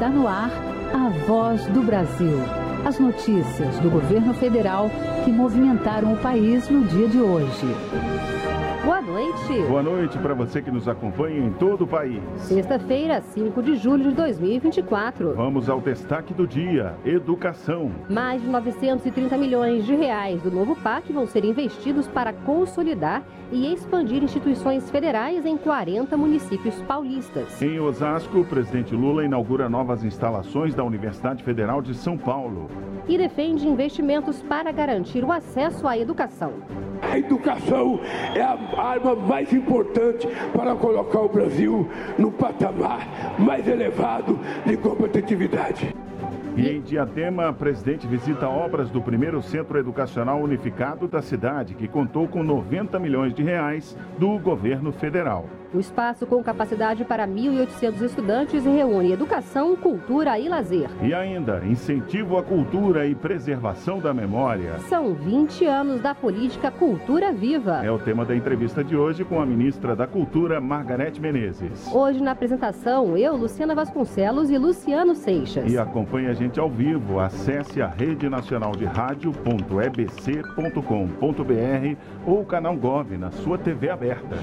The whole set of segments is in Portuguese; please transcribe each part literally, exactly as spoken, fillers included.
Está no ar a Voz do Brasil. As notícias do governo federal que movimentaram o país no dia de hoje. Boa noite. Boa noite para você que nos acompanha em todo o país. Sexta-feira, cinco de julho de dois mil e vinte e quatro. Vamos ao destaque do dia: educação. Mais de novecentos e trinta milhões de reais do novo P A C vão ser investidos para consolidar e expandir instituições federais em quarenta municípios paulistas. Em Osasco, o presidente Lula inaugura novas instalações da Universidade Federal de São Paulo. E defende investimentos para garantir o acesso à educação. A educação é a arma mais importante para colocar o Brasil no patamar mais elevado de competitividade. E em Diadema, a presidente visita obras do primeiro centro educacional unificado da cidade, que contou com noventa milhões de reais do governo federal. O espaço, com capacidade para mil e oitocentos estudantes, reúne educação, cultura e lazer. E ainda, incentivo à cultura e preservação da memória. São vinte anos da política Cultura Viva. É o tema da entrevista de hoje com a ministra da Cultura, Margareth Menezes. Hoje, na apresentação, eu, Luciana Vasconcelos e Luciano Seixas. E acompanhe a gente ao vivo. Acesse a rede nacional de rádio ponto e b c ponto com ponto b r ou o canal Gov na sua T V aberta.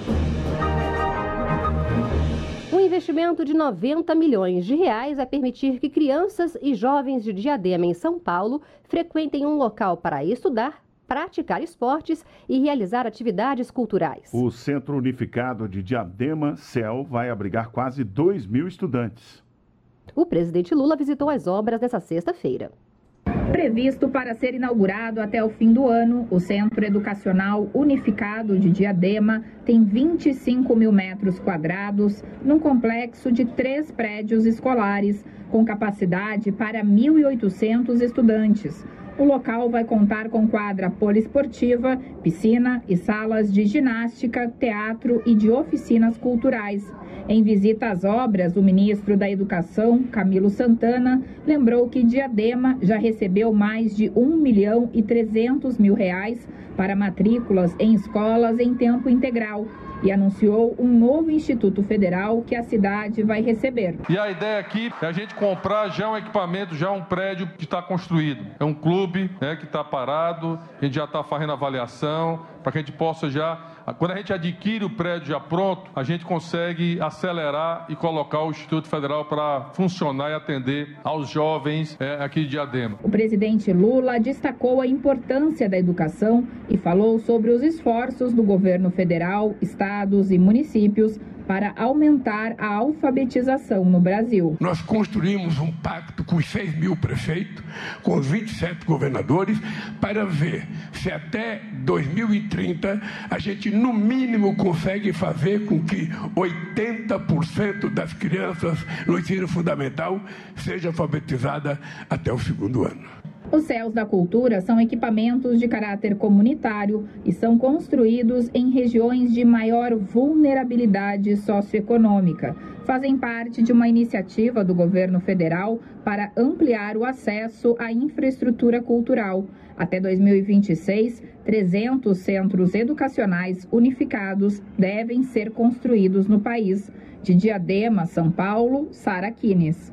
Um investimento de noventa milhões de reais vai permitir que crianças e jovens de Diadema, em São Paulo, frequentem um local para estudar, praticar esportes e realizar atividades culturais. O Centro Unificado de Diadema, C E L, vai abrigar quase dois mil estudantes. O presidente Lula visitou as obras nesta sexta-feira. Previsto para ser inaugurado até o fim do ano, o Centro Educacional Unificado de Diadema tem vinte e cinco mil metros quadrados, num complexo de três prédios escolares, com capacidade para mil e oitocentos estudantes. O local vai contar com quadra poliesportiva, piscina e salas de ginástica, teatro e de oficinas culturais. Em visita às obras, o ministro da Educação, Camilo Santana, lembrou que Diadema já recebeu mais de um milhão e trezentos mil reais para matrículas em escolas em tempo integral e anunciou um novo Instituto Federal que a cidade vai receber. E a ideia aqui é a gente comprar já um equipamento, já um prédio que está construído. É um clube, né, que está parado, a gente já está fazendo avaliação, para que a gente possa já... Quando a gente adquire o prédio já pronto, a gente consegue acelerar e colocar o Instituto Federal para funcionar e atender aos jovens é, aqui de Diadema. O presidente Lula destacou a importância da educação e falou sobre os esforços do governo federal, estados e municípios para aumentar a alfabetização no Brasil. Nós construímos um pacto com os seis mil prefeitos, com os vinte e sete governadores, para ver se até dois mil e trinta a gente, no mínimo, consegue fazer com que oitenta por cento das crianças no ensino fundamental seja alfabetizada até o segundo ano. Os C E Ls da Cultura são equipamentos de caráter comunitário e são construídos em regiões de maior vulnerabilidade socioeconômica. Fazem parte de uma iniciativa do governo federal para ampliar o acesso à infraestrutura cultural. Até dois mil e vinte e seis, trezentos centros educacionais unificados devem ser construídos no país. De Diadema, São Paulo, Sara Kines.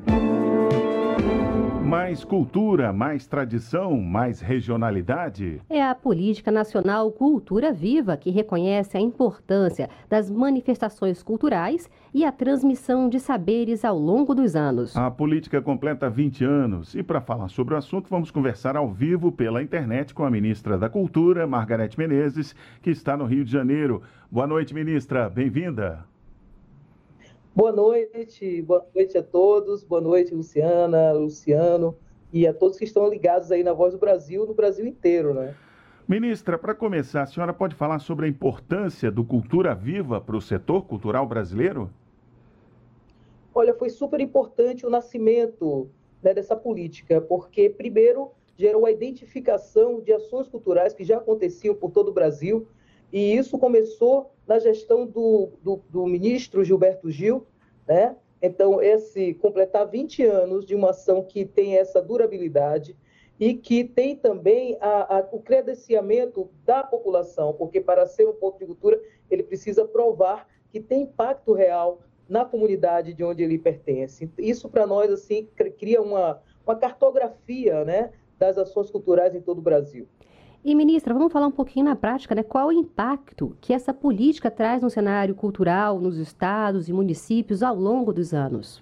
Mais cultura, mais tradição, mais regionalidade. É a Política Nacional Cultura Viva que reconhece a importância das manifestações culturais e a transmissão de saberes ao longo dos anos. A política completa vinte anos e, para falar sobre o assunto, vamos conversar ao vivo pela internet com a ministra da Cultura, Margareth Menezes, que está no Rio de Janeiro. Boa noite, ministra. Bem-vinda. Boa noite, boa noite a todos, boa noite Luciana, Luciano e a todos que estão ligados aí na Voz do Brasil, no Brasil inteiro, né? Ministra, para começar, a senhora pode falar sobre a importância do Cultura Viva para o setor cultural brasileiro? Olha, foi super importante o nascimento, né, dessa política, porque primeiro gerou a identificação de ações culturais que já aconteciam por todo o Brasil, e isso começou na gestão do, do, do ministro Gilberto Gil, né? Então, esse completar vinte anos de uma ação que tem essa durabilidade e que tem também a, a, o credenciamento da população, porque para ser um ponto de cultura, ele precisa provar que tem impacto real na comunidade de onde ele pertence. Isso, para nós, assim, cria uma, uma cartografia, né, das ações culturais em todo o Brasil. E, ministra, vamos falar um pouquinho na prática, né? Qual o impacto que essa política traz no cenário cultural, nos estados e municípios ao longo dos anos?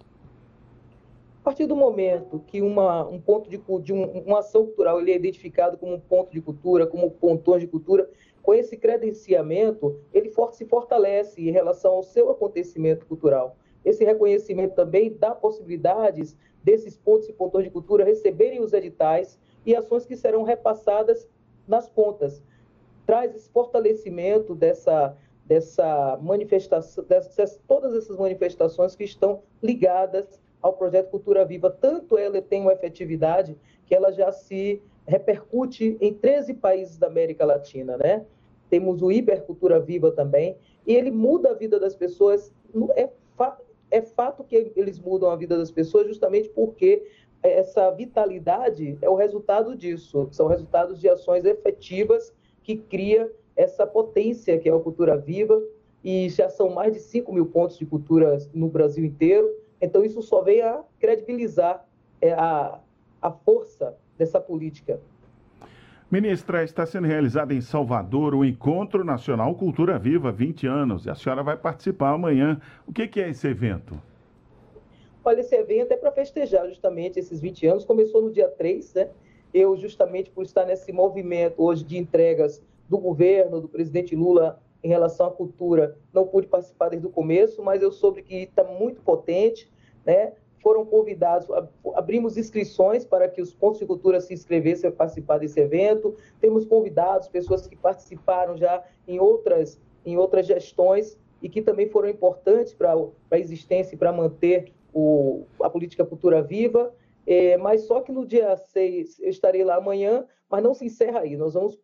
A partir do momento que uma, um ponto de, de um, uma ação cultural ele é identificado como um ponto de cultura, como pontões de cultura, com esse credenciamento, ele se fortalece em relação ao seu acontecimento cultural. Esse reconhecimento também dá possibilidades desses pontos e pontões de cultura receberem os editais e ações que serão repassadas nas pontas. Traz esse fortalecimento dessa, dessa manifestação, dessas, todas essas manifestações que estão ligadas ao projeto Cultura Viva. Tanto ela tem uma efetividade que ela já se repercute em treze países da América Latina, né? Temos o Ibercultura Viva também, e ele muda a vida das pessoas. É, fa é fato que eles mudam a vida das pessoas justamente porque essa vitalidade é o resultado disso, são resultados de ações efetivas que cria essa potência que é a Cultura Viva, e já são mais de cinco mil pontos de cultura no Brasil inteiro. Então, isso só vem a credibilizar é, a, a força dessa política. Ministra, está sendo realizado em Salvador o Encontro Nacional Cultura Viva, vinte anos, e a senhora vai participar amanhã. O que, que é esse evento? Olha, esse evento é para festejar justamente esses vinte anos, começou no dia três, né? Eu, justamente por estar nesse movimento hoje de entregas do governo, do presidente Lula, em relação à cultura, não pude participar desde o começo, mas eu soube que está muito potente, né? Foram convidados, abrimos inscrições para que os pontos de cultura se inscrevessem a participar desse evento. Temos convidados, pessoas que participaram já em outras, em outras gestões e que também foram importantes para a existência e para manter o, a política Cultura Viva. É, mas só que no dia seis eu estarei lá amanhã, mas não se encerra aí. Nós vamos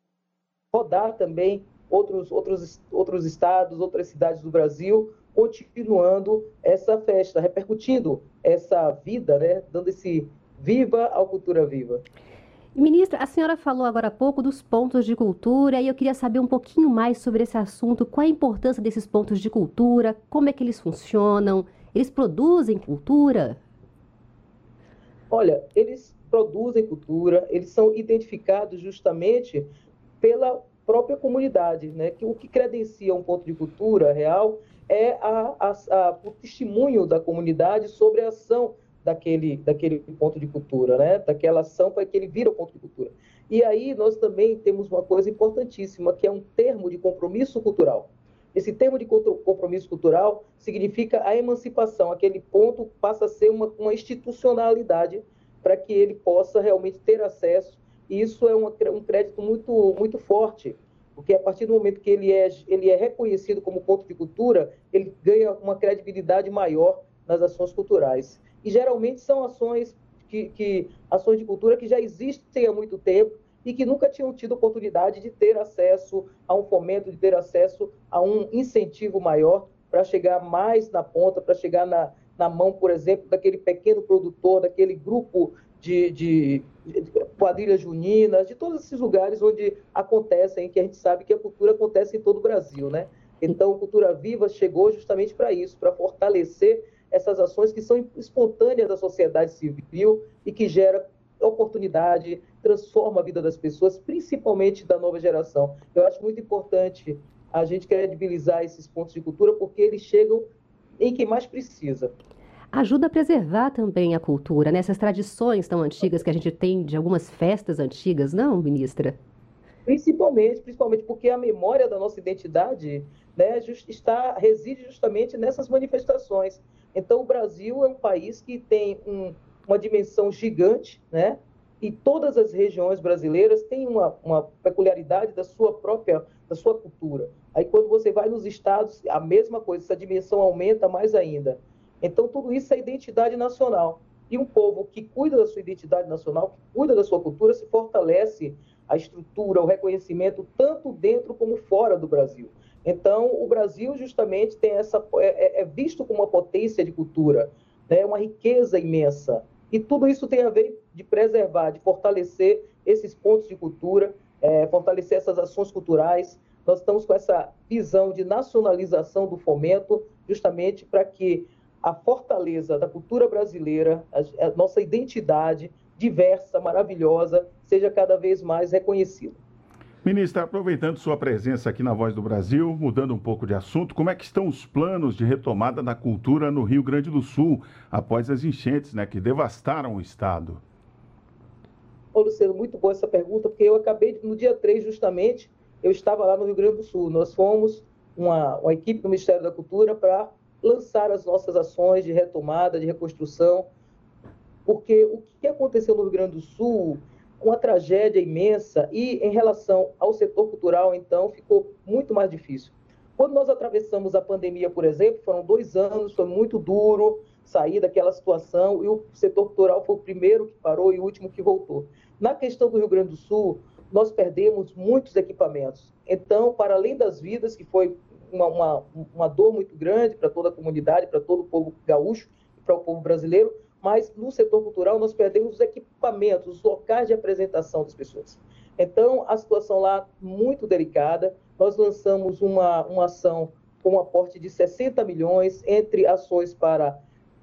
rodar também Outros, outros, outros estados, outras cidades do Brasil, continuando essa festa, repercutindo essa vida, né? Dando esse viva ao Cultura Viva. Ministra, a senhora falou agora há pouco dos pontos de cultura e eu queria saber um pouquinho mais sobre esse assunto. Qual a importância desses pontos de cultura? Como é que eles funcionam? Eles produzem cultura? Olha, eles produzem cultura, eles são identificados justamente pela própria comunidade, né? Que o que credencia um ponto de cultura real é a, a, a, o testemunho da comunidade sobre a ação daquele, daquele ponto de cultura, né? Daquela ação para que ele vira o ponto de cultura. E aí nós também temos uma coisa importantíssima, que é um termo de compromisso cultural. Esse termo de compromisso cultural significa a emancipação. Aquele ponto passa a ser uma, uma institucionalidade para que ele possa realmente ter acesso. E isso é uma, um crédito muito, muito forte, porque a partir do momento que ele é, ele é reconhecido como ponto de cultura, ele ganha uma credibilidade maior nas ações culturais. E geralmente são ações, que, que, ações de cultura que já existem há muito tempo e que nunca tinham tido oportunidade de ter acesso a um fomento, de ter acesso a um incentivo maior para chegar mais na ponta, para chegar na, na mão, por exemplo, daquele pequeno produtor, daquele grupo de, de, de quadrilhas juninas, de todos esses lugares onde acontecem, que a gente sabe que a cultura acontece em todo o Brasil, né? Então, a Cultura Viva chegou justamente para isso, para fortalecer essas ações que são espontâneas da sociedade civil e que gera oportunidade, transforma a vida das pessoas, principalmente da nova geração. Eu acho muito importante a gente credibilizar esses pontos de cultura, porque eles chegam em quem mais precisa. Ajuda a preservar também a cultura, né? Essas tradições tão antigas que a gente tem de algumas festas antigas, não, ministra? Principalmente, principalmente porque a memória da nossa identidade, né, just, está, reside justamente nessas manifestações. Então, o Brasil é um país que tem um, uma dimensão gigante, né? E todas as regiões brasileiras têm uma, uma peculiaridade da sua própria, da sua cultura. Aí, quando você vai nos estados, a mesma coisa, essa dimensão aumenta mais ainda. Então, tudo isso é identidade nacional. E um povo que cuida da sua identidade nacional, que cuida da sua cultura, se fortalece a estrutura, o reconhecimento, tanto dentro como fora do Brasil. Então, o Brasil, justamente, tem essa, é, é visto como uma potência de cultura, né? Uma riqueza imensa. E tudo isso tem a ver de preservar, de fortalecer esses pontos de cultura, é, fortalecer essas ações culturais. Nós estamos com essa visão de nacionalização do fomento, justamente para que a fortaleza da cultura brasileira, a, a nossa identidade diversa, maravilhosa, seja cada vez mais reconhecida. Ministra, aproveitando sua presença aqui na Voz do Brasil, mudando um pouco de assunto, como é que estão os planos de retomada da cultura no Rio Grande do Sul, após as enchentes, né, que devastaram o estado? Ô, Luciano, muito boa essa pergunta, porque eu acabei, no dia três, justamente, eu estava lá no Rio Grande do Sul. Nós fomos uma, uma equipe do Ministério da Cultura para lançar as nossas ações de retomada, de reconstrução, porque o que aconteceu no Rio Grande do Sul, uma tragédia imensa, e em relação ao setor cultural, então, ficou muito mais difícil. Quando nós atravessamos a pandemia, por exemplo, foram dois anos, foi muito duro sair daquela situação, e o setor cultural foi o primeiro que parou e o último que voltou. Na questão do Rio Grande do Sul, nós perdemos muitos equipamentos. Então, para além das vidas, que foi uma, uma, uma dor muito grande para toda a comunidade, para todo o povo gaúcho, para o povo brasileiro, mas no setor cultural nós perdemos os equipamentos, os locais de apresentação das pessoas. Então, a situação lá muito delicada. Nós lançamos uma, uma ação com um aporte de sessenta milhões, entre ações para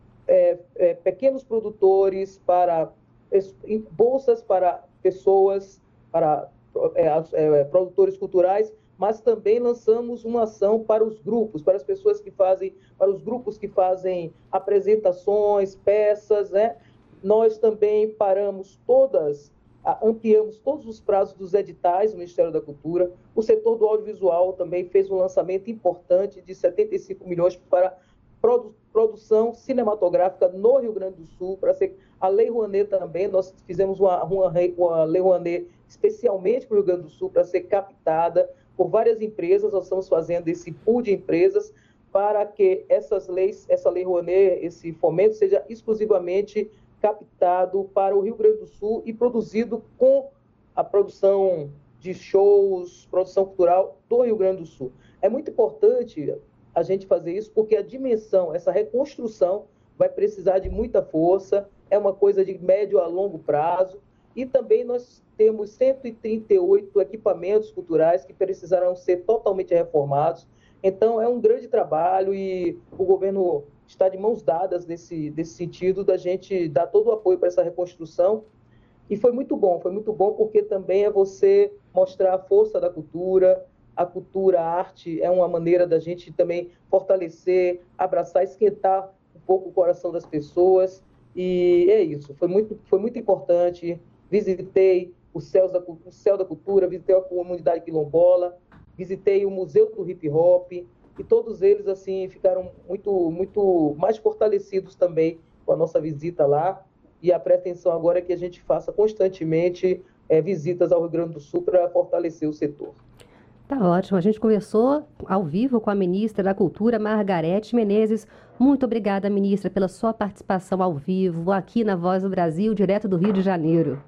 é, é, pequenos produtores, para é, bolsas para pessoas, para é, é, produtores culturais, mas também lançamos uma ação para os grupos, para as pessoas que fazem, para os grupos que fazem apresentações, peças, né? Nós também paramos todas, ampliamos todos os prazos dos editais do Ministério da Cultura. O setor do audiovisual também fez um lançamento importante de setenta e cinco milhões para produ- produção cinematográfica no Rio Grande do Sul, para ser a Lei Rouanet também. Nós fizemos uma, uma, uma Lei Rouanet especialmente para o Rio Grande do Sul, para ser captada por várias empresas. Nós estamos fazendo esse pool de empresas para que essas leis, essa Lei Rouanet, esse fomento, seja exclusivamente captado para o Rio Grande do Sul e produzido com a produção de shows, produção cultural do Rio Grande do Sul. É muito importante a gente fazer isso, porque a dimensão, essa reconstrução vai precisar de muita força, é uma coisa de médio a longo prazo, e também nós temos cento e trinta e oito equipamentos culturais que precisarão ser totalmente reformados. Então, é um grande trabalho e o governo está de mãos dadas nesse, nesse sentido da gente dar todo o apoio para essa reconstrução. E foi muito bom, foi muito bom porque também é você mostrar a força da cultura. A cultura, a arte é uma maneira da gente também fortalecer, abraçar, esquentar um pouco o coração das pessoas. E é isso, foi muito, foi muito importante. Visitei o Céu da, o Céu da Cultura, visitei a comunidade quilombola, visitei o Museu do Hip Hop, e todos eles assim ficaram muito, muito mais fortalecidos também com a nossa visita lá. E a pretensão agora é que a gente faça constantemente é, visitas ao Rio Grande do Sul para fortalecer o setor. Tá ótimo. A gente conversou ao vivo com a ministra da Cultura, Margarete Menezes. Muito obrigada, ministra, pela sua participação ao vivo aqui na Voz do Brasil, direto do Rio de Janeiro.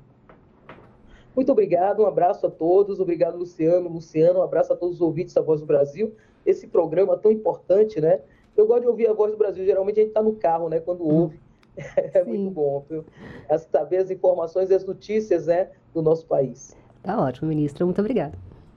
Muito obrigado, um abraço a todos. Obrigado, Luciano. Luciano, um abraço a todos os ouvintes da Voz do Brasil. Esse programa tão importante, né? Eu gosto de ouvir a Voz do Brasil. Geralmente a gente está no carro, né? Quando ouve. É Sim. Muito bom. Viu? Saber as informações e as notícias, né, do nosso país. Tá ótimo, ministra. Muito obrigada.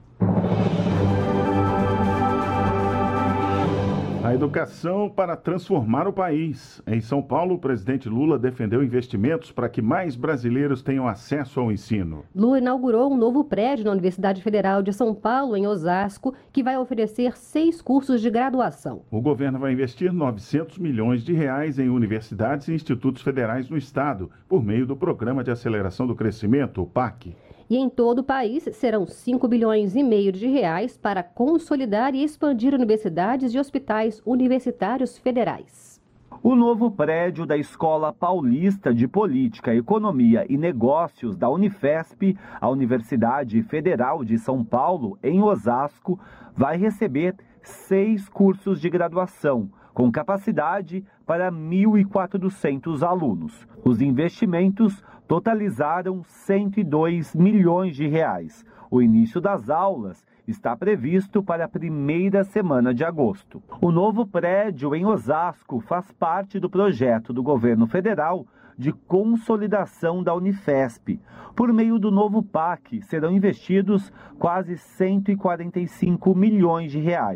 A educação para transformar o país. Em São Paulo, o presidente Lula defendeu investimentos para que mais brasileiros tenham acesso ao ensino. Lula inaugurou um novo prédio na Universidade Federal de São Paulo, em Osasco, que vai oferecer seis cursos de graduação. O governo vai investir novecentos milhões de reais em universidades e institutos federais no estado, por meio do Programa de Aceleração do Crescimento, o P A C. E em todo o país serão cinco bilhões e meio de reais para consolidar e expandir universidades e hospitais universitários federais. O novo prédio da Escola Paulista de Política, Economia e Negócios da Unifesp, a Universidade Federal de São Paulo, em Osasco, vai receber seis cursos de graduação, com capacidade para mil e quatrocentos alunos. Os investimentos totalizaram cento e dois milhões de reais. O início das aulas está previsto para a primeira semana de agosto. O novo prédio em Osasco faz parte do projeto do governo federal de consolidação da Unifesp. Por meio do novo P A C, serão investidos quase cento e quarenta e cinco milhões de reais.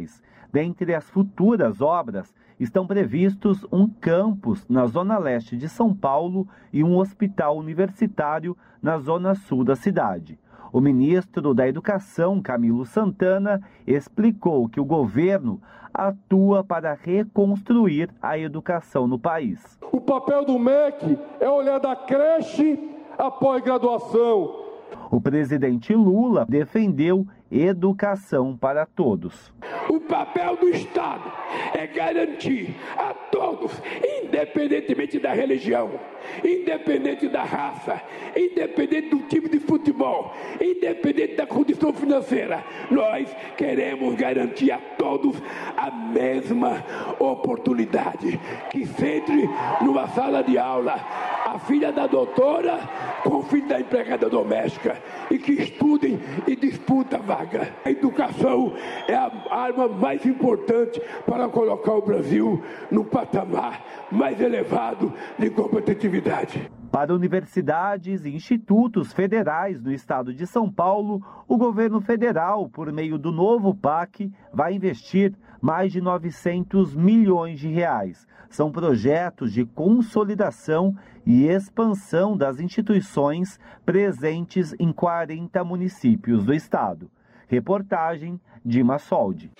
Dentre as futuras obras, estão previstos um campus na zona leste de São Paulo e um hospital universitário na zona sul da cidade. O ministro da Educação, Camilo Santana, explicou que o governo atua para reconstruir a educação no país. O papel do M E C é olhar da creche à pós-graduação. O presidente Lula defendeu educação para todos. O papel do Estado é garantir a todos, independentemente da religião, independente da raça, independente do time de futebol, independente da condição financeira, nós queremos garantir a todos a mesma oportunidade. Que entre numa sala de aula a filha da doutora com o filho da empregada doméstica e que estudem e disputem a vaga. A educação é a arma mais importante para colocar o Brasil no patamar mais elevado de competitividade. Para universidades e institutos federais do estado de São Paulo, o governo federal, por meio do novo P A C, vai investir mais de novecentos milhões de reais. São projetos de consolidação e expansão das instituições presentes em quarenta municípios do estado. Reportagem Dima Soldi.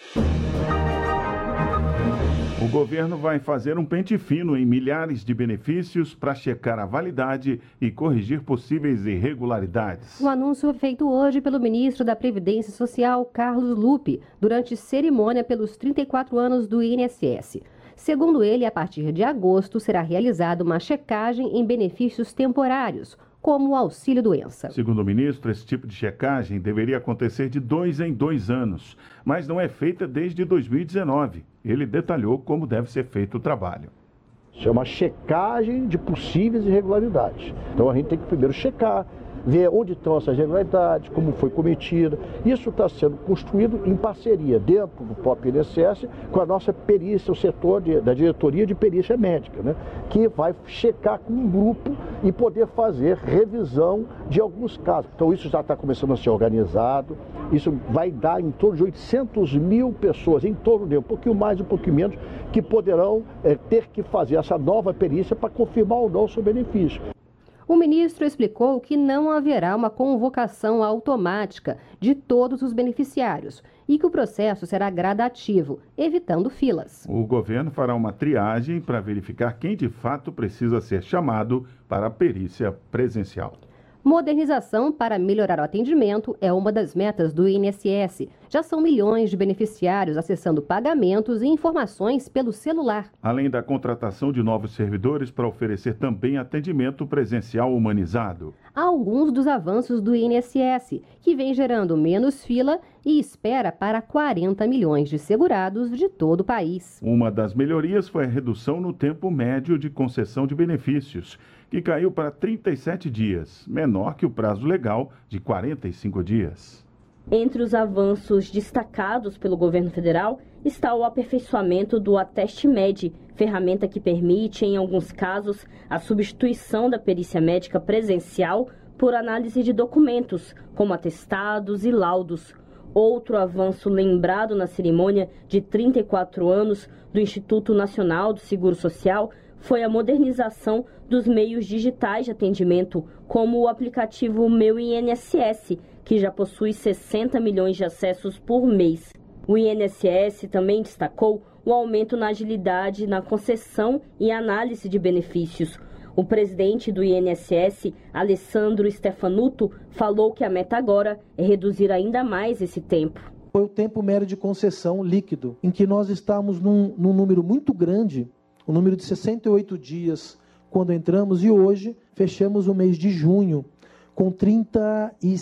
O governo vai fazer um pente fino em milhares de benefícios para checar a validade e corrigir possíveis irregularidades. O anúncio foi feito hoje pelo ministro da Previdência Social, Carlos Lupe, durante cerimônia pelos trinta e quatro anos do I N S S. Segundo ele, a partir de agosto será realizada uma checagem em benefícios temporários, como o auxílio-doença. Segundo o ministro, esse tipo de checagem deveria acontecer de dois em dois anos, mas não é feita desde dois mil e dezenove. Ele detalhou como deve ser feito o trabalho. Isso é uma checagem de possíveis irregularidades. Então a gente tem que primeiro checar, ver onde estão essas irregularidades, como foi cometida. Isso está sendo construído em parceria dentro do próprio I N S S com a nossa perícia, o setor de, da diretoria de perícia médica, né, que vai checar com um grupo e poder fazer revisão de alguns casos. Então isso já está começando a ser organizado. Isso vai dar em torno de oitocentas mil pessoas, em torno de um pouquinho mais, um pouquinho menos, que poderão é, ter que fazer essa nova perícia para confirmar ou não o seu benefício. O ministro explicou que não haverá uma convocação automática de todos os beneficiários e que o processo será gradativo, evitando filas. O governo fará uma triagem para verificar quem de fato precisa ser chamado para a perícia presencial. Modernização para melhorar o atendimento é uma das metas do I N S S. Já são milhões de beneficiários acessando pagamentos e informações pelo celular. Além da contratação de novos servidores para oferecer também atendimento presencial humanizado. Há alguns dos avanços do I N S S, que vem gerando menos fila e espera para quarenta milhões de segurados de todo o país. Uma das melhorias foi a redução no tempo médio de concessão de benefícios, que caiu para trinta e sete dias, menor que o prazo legal de quarenta e cinco dias. Entre os avanços destacados pelo governo federal está o aperfeiçoamento do AtesteMed, ferramenta que permite, em alguns casos, a substituição da perícia médica presencial por análise de documentos, como atestados e laudos. Outro avanço lembrado na cerimônia de trinta e quatro anos do Instituto Nacional do Seguro Social foi a modernização dos meios digitais de atendimento, como o aplicativo Meu I N S S, que já possui sessenta milhões de acessos por mês. O I N S S também destacou o aumento na agilidade na concessão e análise de benefícios. O presidente do I N S S, Alessandro Stefanuto, falou que a meta agora é reduzir ainda mais esse tempo. Foi o tempo médio de concessão líquido, em que nós estamos num, num número muito grande, o um número de sessenta e oito dias quando entramos, e hoje fechamos o mês de junho com trinta e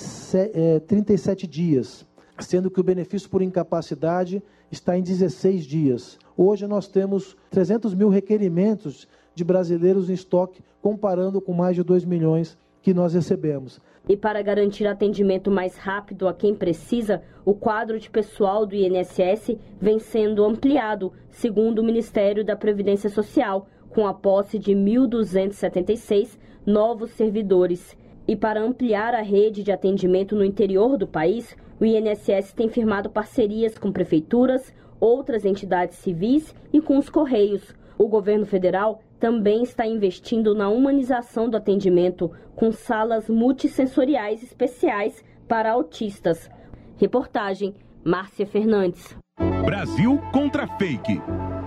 sete dias, sendo que o benefício por incapacidade está em dezesseis dias. Hoje nós temos trezentos mil requerimentos de brasileiros em estoque, comparando com mais de dois milhões que nós recebemos. E para garantir atendimento mais rápido a quem precisa, o quadro de pessoal do I N S S vem sendo ampliado, segundo o Ministério da Previdência Social, com a posse de mil duzentos e setenta e seis novos servidores. E para ampliar a rede de atendimento no interior do país, o I N S S tem firmado parcerias com prefeituras, outras entidades civis e com os Correios. O governo federal também está investindo na humanização do atendimento, com salas multissensoriais especiais para autistas. Reportagem Márcia Fernandes. Brasil contra fake.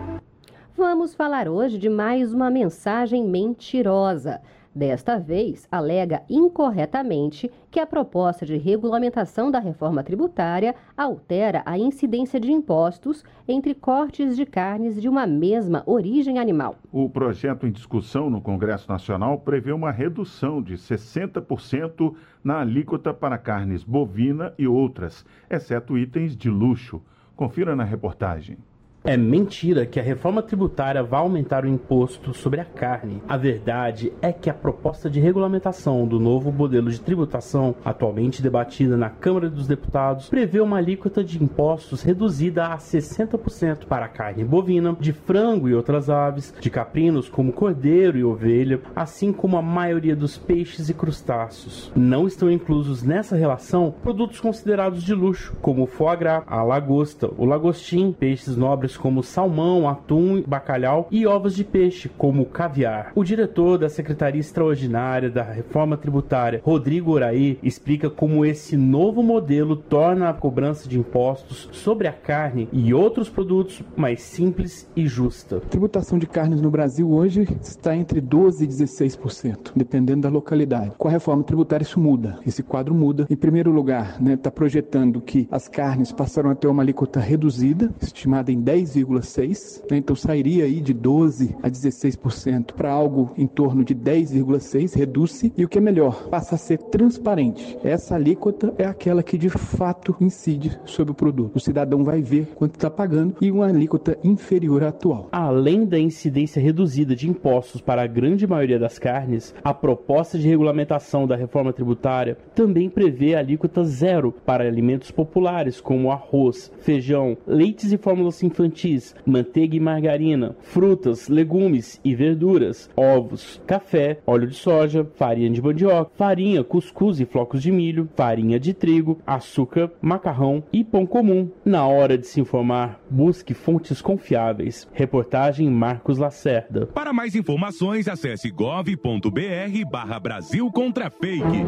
Vamos falar hoje de mais uma mensagem mentirosa. Desta vez, alega incorretamente que a proposta de regulamentação da reforma tributária altera a incidência de impostos entre cortes de carnes de uma mesma origem animal. O projeto em discussão no Congresso Nacional prevê uma redução de sessenta por cento na alíquota para carnes bovina e outras, exceto itens de luxo. Confira na reportagem. É mentira que a reforma tributária vai aumentar o imposto sobre a carne. A verdade é que a proposta de regulamentação do novo modelo de tributação, atualmente debatida na Câmara dos Deputados, prevê uma alíquota de impostos reduzida a sessenta por cento para a carne bovina, de frango e outras aves, de caprinos como cordeiro e ovelha, assim como a maioria dos peixes e crustáceos. Não estão inclusos nessa relação produtos considerados de luxo, como o foie gras, a lagosta, o lagostim, peixes nobres como salmão, atum, bacalhau e ovos de peixe, como caviar. O diretor da Secretaria Extraordinária da Reforma Tributária, Rodrigo Oraí, explica como esse novo modelo torna a cobrança de impostos sobre a carne e outros produtos mais simples e justa. A tributação de carnes no Brasil hoje está entre doze por cento e dezesseis por cento, dependendo da localidade. Com a reforma tributária isso muda, esse quadro muda. Em primeiro lugar, está, né, projetando que as carnes passarão a ter uma alíquota reduzida, estimada em dez vírgula seis por cento, né? Então sairia aí de doze a dezesseis por cento para algo em torno de dez vírgula seis por cento, reduz-se, e o que é melhor, passa a ser transparente. Essa alíquota é aquela que de fato incide sobre o produto. O cidadão vai ver quanto está pagando e uma alíquota inferior à atual. Além da incidência reduzida de impostos para a grande maioria das carnes, a proposta de regulamentação da reforma tributária também prevê alíquota zero para alimentos populares como arroz, feijão, leites e fórmulas infantis, manteiga e margarina, frutas, legumes e verduras, ovos, café, óleo de soja, farinha de mandioca, farinha, cuscuz e flocos de milho, farinha de trigo, açúcar, macarrão e pão comum. Na hora de se informar, busque fontes confiáveis. Reportagem Marcos Lacerda. Para mais informações, acesse gov ponto br barra Brasil contra fake.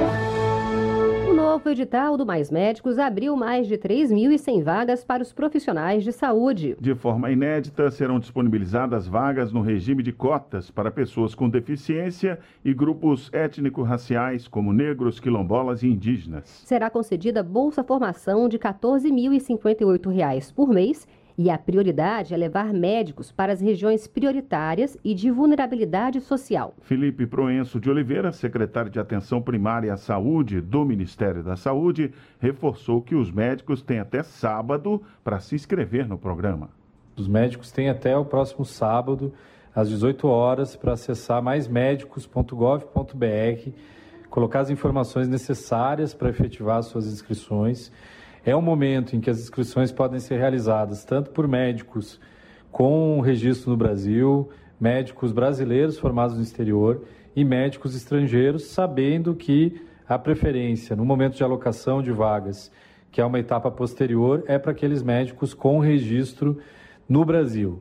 O novo edital do Mais Médicos abriu mais de três mil e cem vagas para os profissionais de saúde. De forma inédita, serão disponibilizadas vagas no regime de cotas para pessoas com deficiência e grupos étnico-raciais como negros, quilombolas e indígenas. Será concedida Bolsa Formação de quatorze mil e cinquenta e oito reais por mês. E a prioridade é levar médicos para as regiões prioritárias e de vulnerabilidade social. Felipe Proenço de Oliveira, secretário de Atenção Primária à Saúde do Ministério da Saúde, reforçou que os médicos têm até sábado para se inscrever no programa. Os médicos têm até o próximo sábado, às dezoito horas, para acessar mais médicos ponto gov ponto br, colocar as informações necessárias para efetivar suas inscrições. É um momento em que as inscrições podem ser realizadas tanto por médicos com registro no Brasil, médicos brasileiros formados no exterior e médicos estrangeiros, sabendo que a preferência no momento de alocação de vagas, que é uma etapa posterior, é para aqueles médicos com registro no Brasil.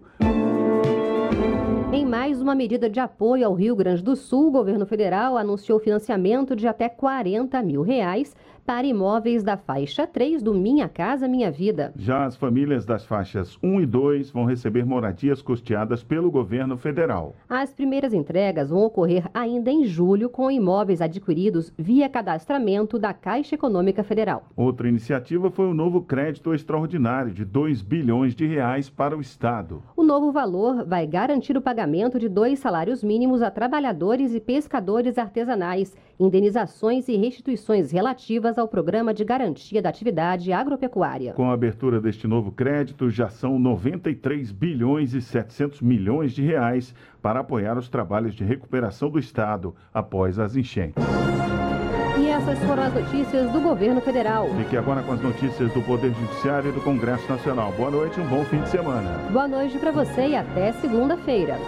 Em mais uma medida de apoio ao Rio Grande do Sul, o governo federal anunciou financiamento de até quarenta mil reais para imóveis da faixa três do Minha Casa Minha Vida. Já as famílias das faixas um e dois vão receber moradias custeadas pelo governo federal. As primeiras entregas vão ocorrer ainda em julho com imóveis adquiridos via cadastramento da Caixa Econômica Federal. Outra iniciativa foi o novo crédito extraordinário de dois bilhões de reais para o Estado. O novo valor vai garantir o pagamento de dois salários mínimos a trabalhadores e pescadores artesanais, indenizações e restituições relativas ao Programa de Garantia da Atividade Agropecuária. Com a abertura deste novo crédito, já são noventa e três bilhões e setecentos milhões de reais para apoiar os trabalhos de recuperação do Estado após as enchentes. E essas foram as notícias do governo federal. Fique agora com as notícias do Poder Judiciário e do Congresso Nacional. Boa noite e um bom fim de semana. Boa noite para você e até segunda-feira.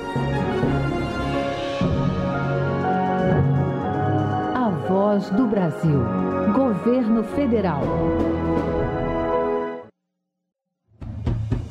A Voz do Brasil. Governo Federal.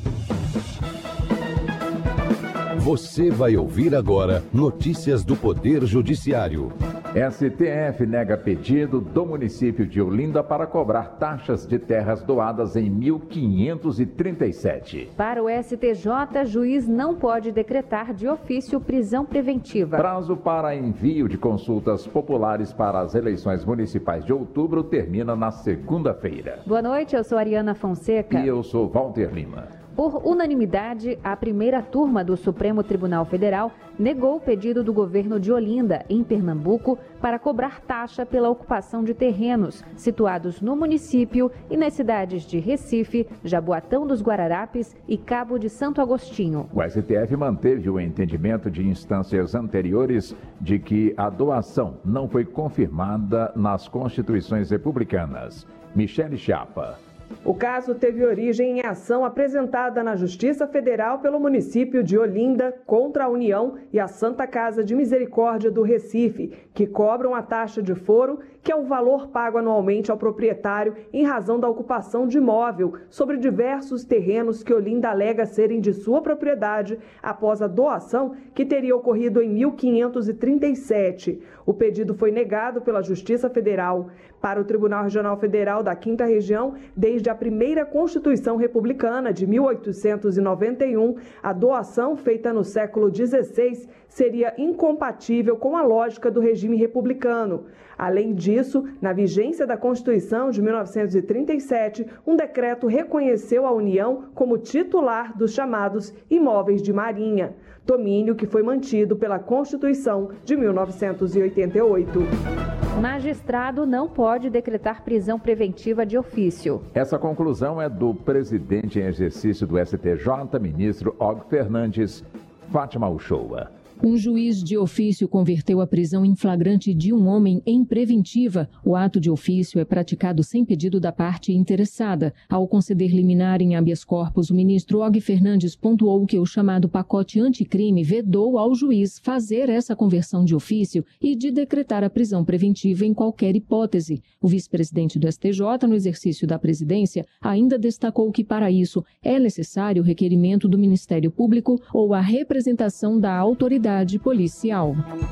Você vai ouvir agora notícias do Poder Judiciário. S T F nega pedido do município de Olinda para cobrar taxas de terras doadas em mil quinhentos e trinta e sete. Para o S T J, juiz não pode decretar de ofício prisão preventiva. Prazo para envio de consultas populares para as eleições municipais de outubro termina na segunda-feira. Boa noite, eu sou Ariana Fonseca. E eu sou Walter Lima. Por unanimidade, a primeira turma do Supremo Tribunal Federal negou o pedido do governo de Olinda, em Pernambuco, para cobrar taxa pela ocupação de terrenos situados no município e nas cidades de Recife, Jaboatão dos Guararapes e Cabo de Santo Agostinho. O S T F manteve o entendimento de instâncias anteriores de que a doação não foi confirmada nas constituições republicanas. Michele Chapa. O caso teve origem em ação apresentada na Justiça Federal pelo município de Olinda contra a União e a Santa Casa de Misericórdia do Recife, que cobram a taxa de foro, que é o valor pago anualmente ao proprietário em razão da ocupação de imóvel sobre diversos terrenos que Olinda alega serem de sua propriedade após a doação que teria ocorrido em mil quinhentos e trinta e sete. O pedido foi negado pela Justiça Federal. Para o Tribunal Regional Federal da Quinta Região, desde a primeira Constituição Republicana de mil oitocentos e noventa e um, a doação feita no século dezesseis seria incompatível com a lógica do regime republicano. Além disso, na vigência da Constituição de mil novecentos e trinta e sete, um decreto reconheceu a União como titular dos chamados imóveis de marinha, domínio que foi mantido pela Constituição de mil novecentos e oitenta e oito. Magistrado não pode decretar prisão preventiva de ofício. Essa conclusão é do presidente em exercício do S T J, ministro Og Fernandes. Fátima Uchoa. Um juiz de ofício converteu a prisão em flagrante de um homem em preventiva. O ato de ofício é praticado sem pedido da parte interessada. Ao conceder liminar em habeas corpus, o ministro Og Fernandes pontuou que o chamado pacote anticrime vedou ao juiz fazer essa conversão de ofício e de decretar a prisão preventiva em qualquer hipótese. O vice-presidente do S T J, no exercício da presidência, ainda destacou que, para isso, é necessário o requerimento do Ministério Público ou a representação da autoridade policial.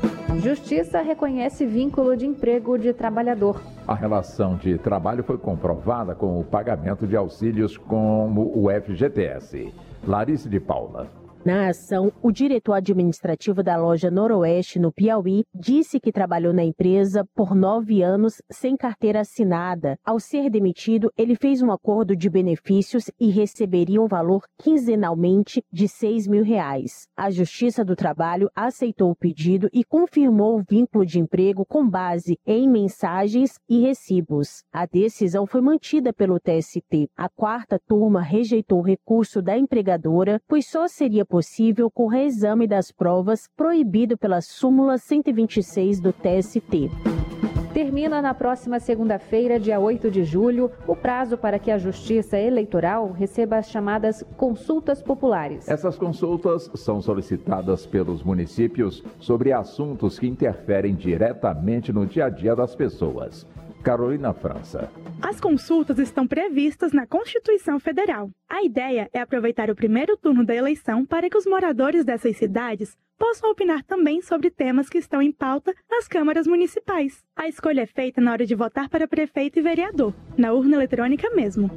Justiça reconhece vínculo de emprego de trabalhador. A relação de trabalho foi comprovada com o pagamento de auxílios como o F G T S. Larissa de Paula. Na ação, o diretor administrativo da loja Noroeste, no Piauí, disse que trabalhou na empresa por nove anos sem carteira assinada. Ao ser demitido, ele fez um acordo de benefícios e receberia um valor quinzenalmente de seis mil reais. A Justiça do Trabalho aceitou o pedido e confirmou o vínculo de emprego com base em mensagens e recibos. A decisão foi mantida pelo T S T. A quarta turma rejeitou o recurso da empregadora, pois só seria possível possível com reexame das provas proibido pela súmula cento e vinte e seis do T S T. Termina na próxima segunda-feira, dia oito de julho, o prazo para que a Justiça Eleitoral receba as chamadas consultas populares. Essas consultas são solicitadas pelos municípios sobre assuntos que interferem diretamente no dia a dia das pessoas. Carolina França. As consultas estão previstas na Constituição Federal. A ideia é aproveitar o primeiro turno da eleição para que os moradores dessas cidades possam opinar também sobre temas que estão em pauta nas câmaras municipais. A escolha é feita na hora de votar para prefeito e vereador, na urna eletrônica mesmo.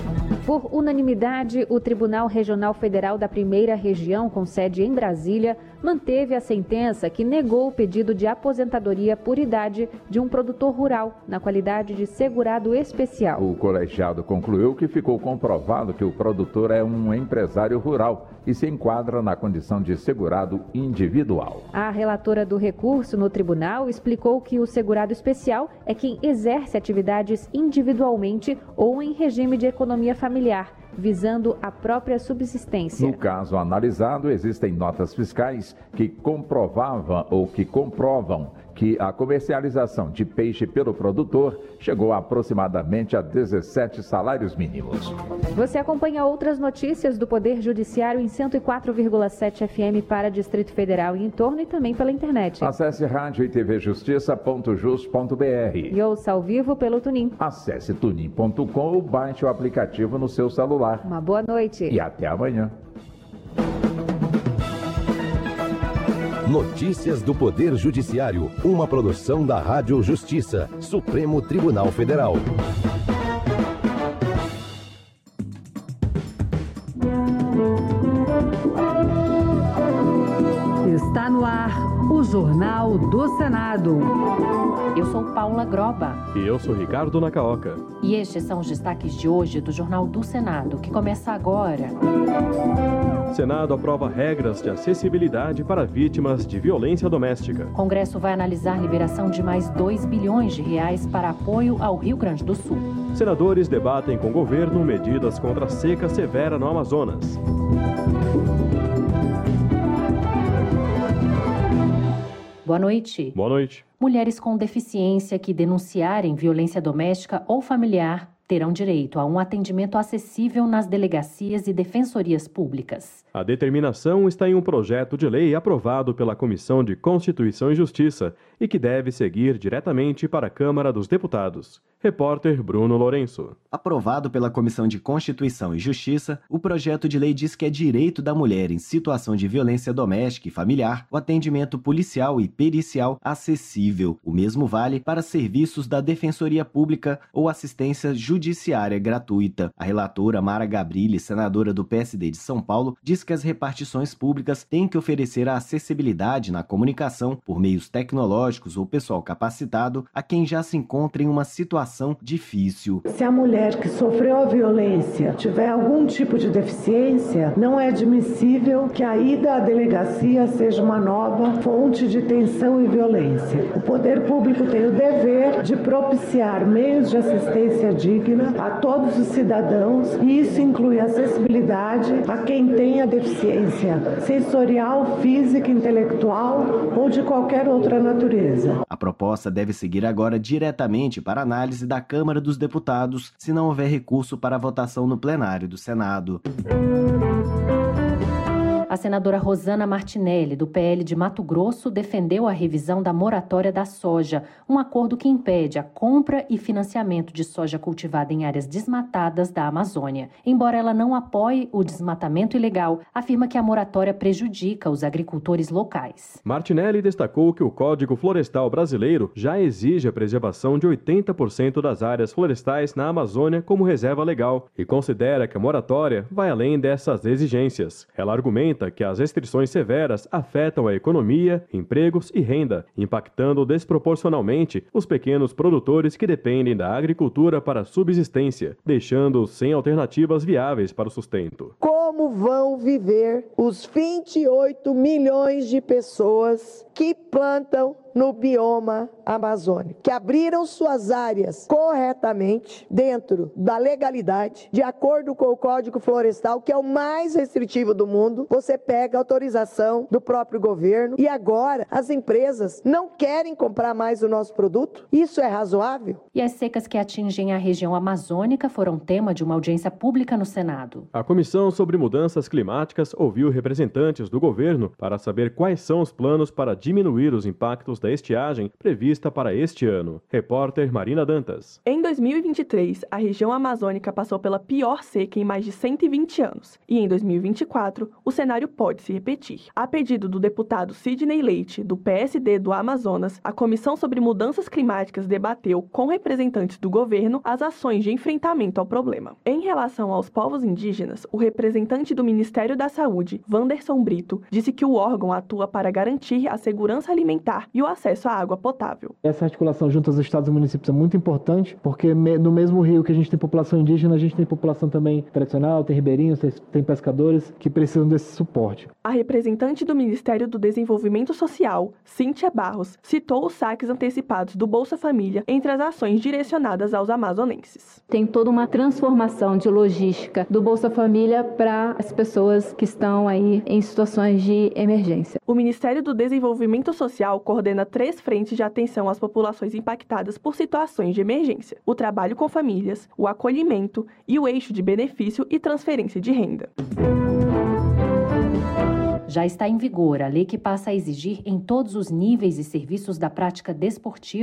Por unanimidade, o Tribunal Regional Federal da Primeira Região, com sede em Brasília, manteve a sentença que negou o pedido de aposentadoria por idade de um produtor rural, na qualidade de segurado especial. O colegiado concluiu que ficou comprovado que o produtor é um empresário rural e se enquadra na condição de segurado individual. A relatora do recurso no tribunal explicou que o segurado especial é quem exerce atividades individualmente ou em regime de economia familiar, visando a própria subsistência. No caso analisado, existem notas fiscais que comprovavam ou que comprovam que a comercialização de peixe pelo produtor chegou aproximadamente a dezessete salários mínimos. Você acompanha outras notícias do Poder Judiciário em cento e quatro vírgula sete F M para Distrito Federal e em torno e também pela internet. Acesse rádio e tv justiça ponto jus ponto br. E ouça ao vivo pelo Tunin. Acesse tunin ponto com ou baixe o aplicativo no seu celular. Uma boa noite. E até amanhã. Notícias do Poder Judiciário, uma produção da Rádio Justiça, Supremo Tribunal Federal. Está no ar o Jornal do Senado. Eu sou Paula Groba. E eu sou Ricardo Nacaoca. E estes são os destaques de hoje do Jornal do Senado, que começa agora. Senado aprova regras de acessibilidade para vítimas de violência doméstica. Congresso vai analisar liberação de mais dois bilhões de reais para apoio ao Rio Grande do Sul. Senadores debatem com o governo medidas contra a seca severa no Amazonas. Boa noite. Boa noite. Mulheres com deficiência que denunciarem violência doméstica ou familiar terão direito a um atendimento acessível nas delegacias e defensorias públicas. A determinação está em um projeto de lei aprovado pela Comissão de Constituição e Justiça e que deve seguir diretamente para a Câmara dos Deputados. Repórter Bruno Lourenço. Aprovado pela Comissão de Constituição e Justiça, o projeto de lei diz que é direito da mulher em situação de violência doméstica e familiar o atendimento policial e pericial acessível. O mesmo vale para serviços da Defensoria Pública ou assistência judiciária gratuita. A relatora Mara Gabrilli, senadora do P S D de São Paulo, diz que as repartições públicas têm que oferecer a acessibilidade na comunicação por meios tecnológicos ou pessoal capacitado a quem já se encontra em uma situação difícil. Se a mulher que sofreu a violência tiver algum tipo de deficiência, não é admissível que a ida à delegacia seja uma nova fonte de tensão e violência. O poder público tem o dever de propiciar meios de assistência digna a todos os cidadãos e isso inclui acessibilidade a quem tenha deficiência sensorial, física, intelectual ou de qualquer outra natureza. A proposta deve seguir agora diretamente para análise da Câmara dos Deputados, se não houver recurso para a votação no plenário do Senado. A senadora Rosana Martinelli, do P L de Mato Grosso, defendeu a revisão da moratória da soja, um acordo que impede a compra e financiamento de soja cultivada em áreas desmatadas da Amazônia. Embora ela não apoie o desmatamento ilegal, afirma que a moratória prejudica os agricultores locais. Martinelli destacou que o Código Florestal Brasileiro já exige a preservação de oitenta por cento das áreas florestais na Amazônia como reserva legal e considera que a moratória vai além dessas exigências. Ela argumenta que as restrições severas afetam a economia, empregos e renda, impactando desproporcionalmente os pequenos produtores que dependem da agricultura para a subsistência, deixando-os sem alternativas viáveis para o sustento. Como vão viver os vinte e oito milhões de pessoas que plantam no bioma amazônico, que abriram suas áreas corretamente, dentro da legalidade, de acordo com o Código Florestal, que é o mais restritivo do mundo? Você pega a autorização do próprio governo e agora as empresas não querem comprar mais o nosso produto? Isso é razoável? E as secas que atingem a região amazônica foram tema de uma audiência pública no Senado. A Comissão sobre Mudanças Climáticas ouviu representantes do governo para saber quais são os planos para diminuir os impactos da estiagem prevista para este ano. Repórter Marina Dantas. Em dois mil e vinte e três, a região amazônica passou pela pior seca em mais de cento e vinte anos. E em dois mil e vinte e quatro, o cenário pode se repetir. A pedido do deputado Sidney Leite, do P S D do Amazonas, a Comissão sobre Mudanças Climáticas debateu com representantes do governo as ações de enfrentamento ao problema. Em relação aos povos indígenas, o representante do Ministério da Saúde, Wanderson Brito, disse que o órgão atua para garantir a segurança alimentar e o acesso à água potável. Essa articulação junto aos estados e municípios é muito importante, porque no mesmo rio que a gente tem população indígena, a gente tem população também tradicional, tem ribeirinhos, tem pescadores que precisam desse suporte. A representante do Ministério do Desenvolvimento Social, Cíntia Barros, citou os saques antecipados do Bolsa Família entre as ações direcionadas aos amazonenses. Tem toda uma transformação de logística do Bolsa Família para as pessoas que estão aí em situações de emergência. O Ministério do Desenvolvimento Social coordena três frentes de atenção às populações impactadas por situações de emergência: o trabalho com famílias, o acolhimento e o eixo de benefício e transferência de renda. Já está em vigor a lei que passa a exigir em todos os níveis e serviços da prática desportiva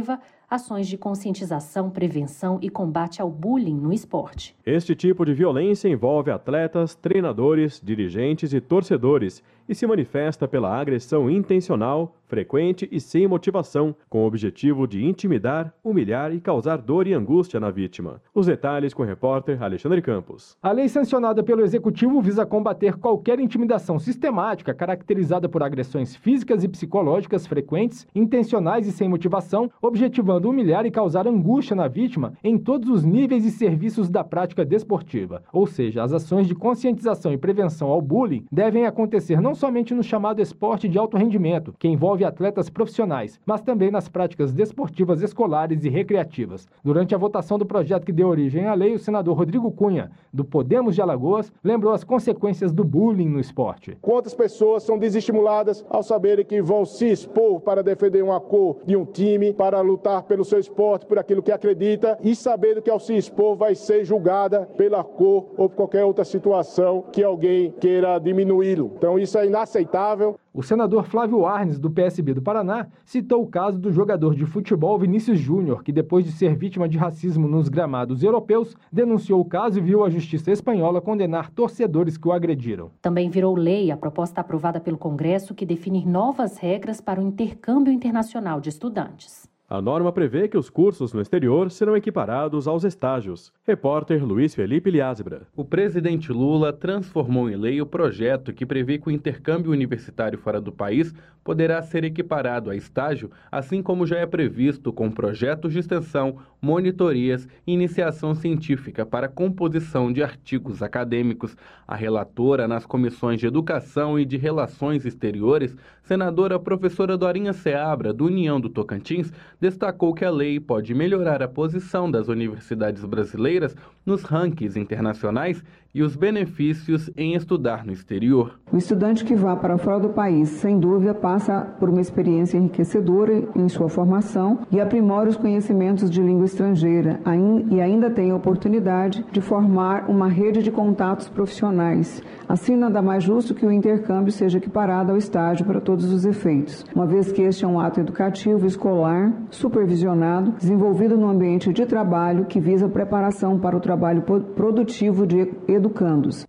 ações de conscientização, prevenção e combate ao bullying no esporte. Este tipo de violência envolve atletas, treinadores, dirigentes e torcedores e se manifesta pela agressão intencional, frequente e sem motivação, com o objetivo de intimidar, humilhar e causar dor e angústia na vítima. Os detalhes com o repórter Alexandre Campos. A lei sancionada pelo Executivo visa combater qualquer intimidação sistemática caracterizada por agressões físicas e psicológicas frequentes, intencionais e sem motivação, objetivando humilhar e causar angústia na vítima em todos os níveis e serviços da prática desportiva. Ou seja, as ações de conscientização e prevenção ao bullying devem acontecer não somente no chamado esporte de alto rendimento, que envolve atletas profissionais, mas também nas práticas desportivas escolares e recreativas. Durante a votação do projeto que deu origem à lei, o senador Rodrigo Cunha, do Podemos de Alagoas, lembrou as consequências do bullying no esporte. Quantas pessoas são desestimuladas ao saberem que vão se expor para defender uma cor de um time, para lutar pelo seu esporte, por aquilo que acredita, e sabendo que ao se expor vai ser julgada pela cor ou por qualquer outra situação que alguém queira diminuí-lo. Então isso é inaceitável. O senador Flávio Arnes, do P S B do Paraná, citou o caso do jogador de futebol Vinícius Júnior, que depois de ser vítima de racismo nos gramados europeus, denunciou o caso e viu a justiça espanhola condenar torcedores que o agrediram. Também virou lei a proposta aprovada pelo Congresso que define novas regras para o intercâmbio internacional de estudantes. A norma prevê que os cursos no exterior serão equiparados aos estágios. Repórter Luiz Felipe Liázebra. O presidente Lula transformou em lei o projeto que prevê que o intercâmbio universitário fora do país poderá ser equiparado a estágio, assim como já é previsto com projetos de extensão, monitorias e iniciação científica para a composição de artigos acadêmicos. A relatora nas comissões de Educação e de Relações Exteriores, senadora professora Dorinha Seabra, do União do Tocantins, destacou que a lei pode melhorar a posição das universidades brasileiras nos rankings internacionais e os benefícios em estudar no exterior. O estudante que vá para fora do país, sem dúvida, passa por uma experiência enriquecedora em sua formação e aprimora os conhecimentos de língua estrangeira e ainda tem a oportunidade de formar uma rede de contatos profissionais. Assim, nada mais justo que o intercâmbio seja equiparado ao estágio para todos os efeitos, uma vez que este é um ato educativo escolar, supervisionado, desenvolvido no ambiente de trabalho que visa a preparação para o trabalho produtivo de educandos.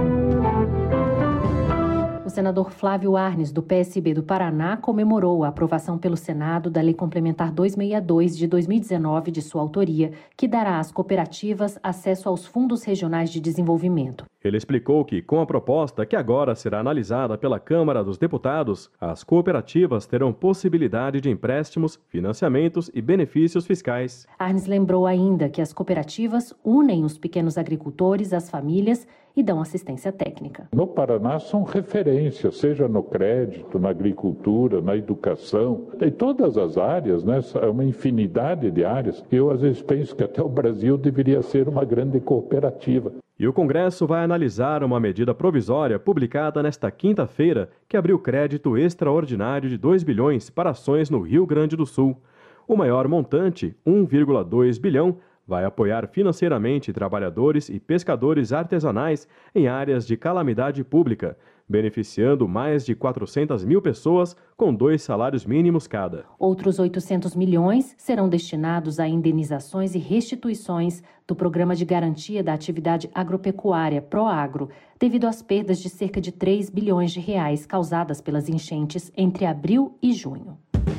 O senador Flávio Arnes, do P S B do Paraná, comemorou a aprovação pelo Senado da Lei Complementar duzentos e sessenta e dois de dois mil e dezenove, de sua autoria, que dará às cooperativas acesso aos fundos regionais de desenvolvimento. Ele explicou que, com a proposta que agora será analisada pela Câmara dos Deputados, as cooperativas terão possibilidade de empréstimos, financiamentos e benefícios fiscais. Arnes lembrou ainda que as cooperativas unem os pequenos agricultores às famílias e dão assistência técnica. No Paraná são referências, seja no crédito, na agricultura, na educação, em todas as áreas, né? É uma infinidade de áreas. Eu às vezes penso que até o Brasil deveria ser uma grande cooperativa. E o Congresso vai analisar uma medida provisória publicada nesta quinta-feira que abriu crédito extraordinário de dois bilhões para ações no Rio Grande do Sul. O maior montante, um vírgula dois bilhão, vai apoiar financeiramente trabalhadores e pescadores artesanais em áreas de calamidade pública, beneficiando mais de quatrocentas mil pessoas com dois salários mínimos cada. Outros oitocentos milhões serão destinados a indenizações e restituições do Programa de Garantia da Atividade Agropecuária, PROAGRO, devido às perdas de cerca de três bilhões de reais causadas pelas enchentes entre abril e junho.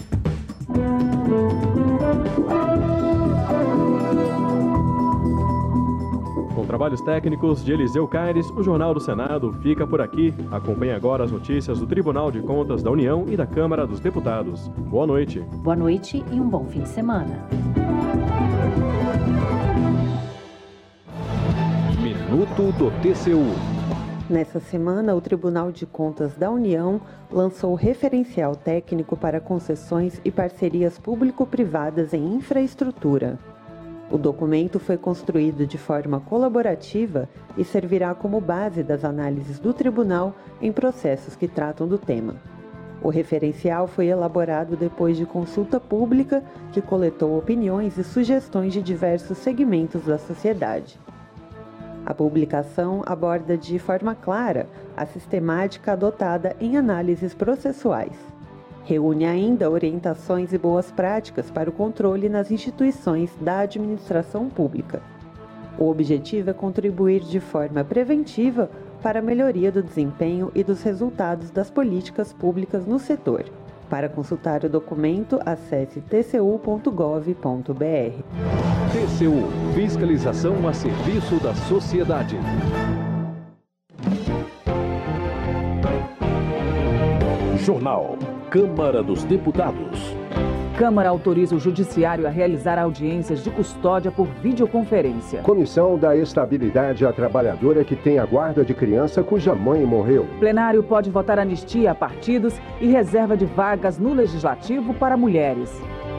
Com trabalhos técnicos de Eliseu Caires, o Jornal do Senado fica por aqui. Acompanhe agora as notícias do Tribunal de Contas da União e da Câmara dos Deputados. Boa noite. Boa noite e um bom fim de semana. Minuto do T C U. Nessa semana, o Tribunal de Contas da União lançou o referencial técnico para concessões e parcerias público-privadas em infraestrutura. O documento foi construído de forma colaborativa e servirá como base das análises do tribunal em processos que tratam do tema. O referencial foi elaborado depois de consulta pública que coletou opiniões e sugestões de diversos segmentos da sociedade. A publicação aborda de forma clara a sistemática adotada em análises processuais. Reúne ainda orientações e boas práticas para o controle nas instituições da administração pública. O objetivo é contribuir de forma preventiva para a melhoria do desempenho e dos resultados das políticas públicas no setor. Para consultar o documento, acesse t c u ponto gov ponto b r. T C U – Fiscalização a serviço da sociedade. Jornal Câmara dos Deputados. Câmara autoriza o Judiciário a realizar audiências de custódia por videoconferência. Comissão dá estabilidade à trabalhadora que tem a guarda de criança cuja mãe morreu. Plenário pode votar anistia a partidos e reserva de vagas no Legislativo para mulheres.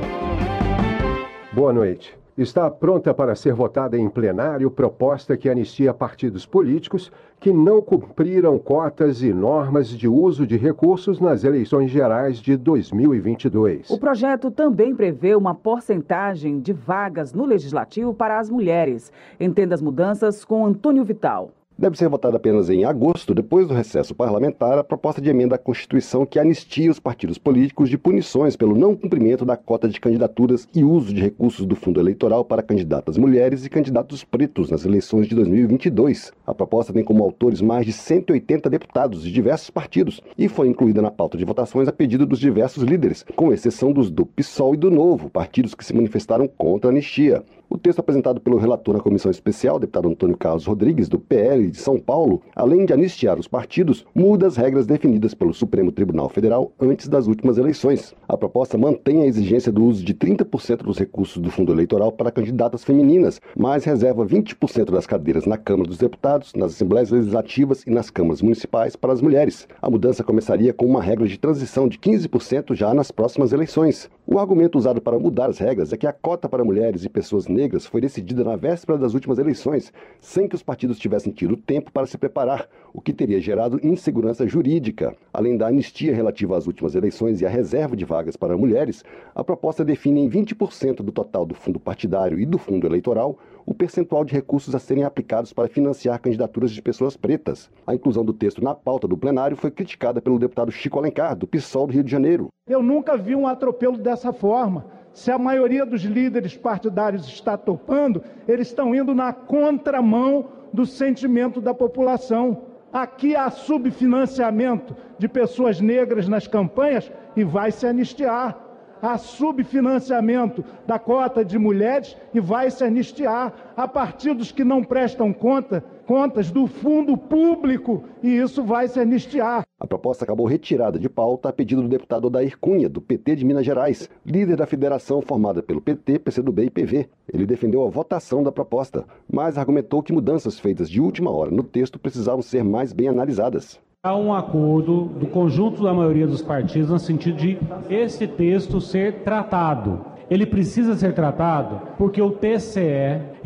Boa noite. Está pronta para ser votada em plenário proposta que anistia partidos políticos que não cumpriram cotas e normas de uso de recursos nas eleições gerais de dois mil e vinte e dois. O projeto também prevê uma porcentagem de vagas no Legislativo para as mulheres. Entenda as mudanças com Antônio Vital. Deve ser votada apenas em agosto, depois do recesso parlamentar, a proposta de emenda à Constituição que anistia os partidos políticos de punições pelo não cumprimento da cota de candidaturas e uso de recursos do fundo eleitoral para candidatas mulheres e candidatos pretos nas eleições de dois mil e vinte e dois. A proposta tem como autores mais de cento e oitenta deputados de diversos partidos e foi incluída na pauta de votações a pedido dos diversos líderes, com exceção dos do PSOL e do Novo, partidos que se manifestaram contra a anistia. O texto apresentado pelo relator na comissão especial, deputado Antônio Carlos Rodrigues, do P L de São Paulo, além de anistiar os partidos, muda as regras definidas pelo Supremo Tribunal Federal antes das últimas eleições. A proposta mantém a exigência do uso de trinta por cento dos recursos do fundo eleitoral para candidatas femininas, mas reserva vinte por cento das cadeiras na Câmara dos Deputados, nas Assembleias Legislativas e nas câmaras municipais para as mulheres. A mudança começaria com uma regra de transição de quinze por cento já nas próximas eleições. O argumento usado para mudar as regras é que a cota para mulheres e pessoas negras foi decidida na véspera das últimas eleições, sem que os partidos tivessem tido tempo para se preparar, o que teria gerado insegurança jurídica. Além da anistia relativa às últimas eleições e à reserva de vagas para mulheres, a proposta define em vinte por cento do total do fundo partidário e do fundo eleitoral o percentual de recursos a serem aplicados para financiar candidaturas de pessoas pretas. A inclusão do texto na pauta do plenário foi criticada pelo deputado Chico Alencar, do PSOL do Rio de Janeiro. Eu nunca vi um atropelo dessa forma. Se a maioria dos líderes partidários está topando, eles estão indo na contramão do sentimento da população. Aqui há subfinanciamento de pessoas negras nas campanhas e vai se anistiar. Há subfinanciamento da cota de mulheres e vai se anistiar. Há partidos que não prestam conta, contas do fundo público e isso vai se anistiar. A proposta acabou retirada de pauta a pedido do deputado Odair Cunha, do P T de Minas Gerais, líder da federação formada pelo P T, P C do B e P V. Ele defendeu a votação da proposta, mas argumentou que mudanças feitas de última hora no texto precisavam ser mais bem analisadas. Há um acordo do conjunto da maioria dos partidos no sentido de esse texto ser tratado. Ele precisa ser tratado porque o T C E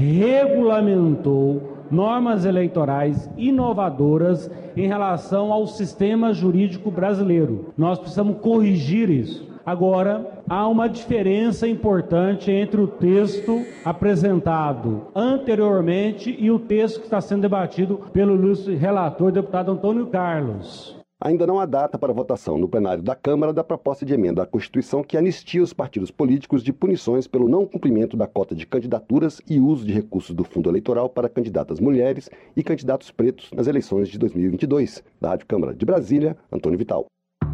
regulamentou normas eleitorais inovadoras em relação ao sistema jurídico brasileiro. Nós precisamos corrigir isso. Agora, há uma diferença importante entre o texto apresentado anteriormente e o texto que está sendo debatido pelo ilustre relator, deputado Antônio Carlos. Ainda não há data para votação no plenário da Câmara da proposta de emenda à Constituição que anistia os partidos políticos de punições pelo não cumprimento da cota de candidaturas e uso de recursos do fundo eleitoral para candidatas mulheres e candidatos pretos nas eleições de dois mil e vinte e dois. Da Rádio Câmara de Brasília, Antônio Vital.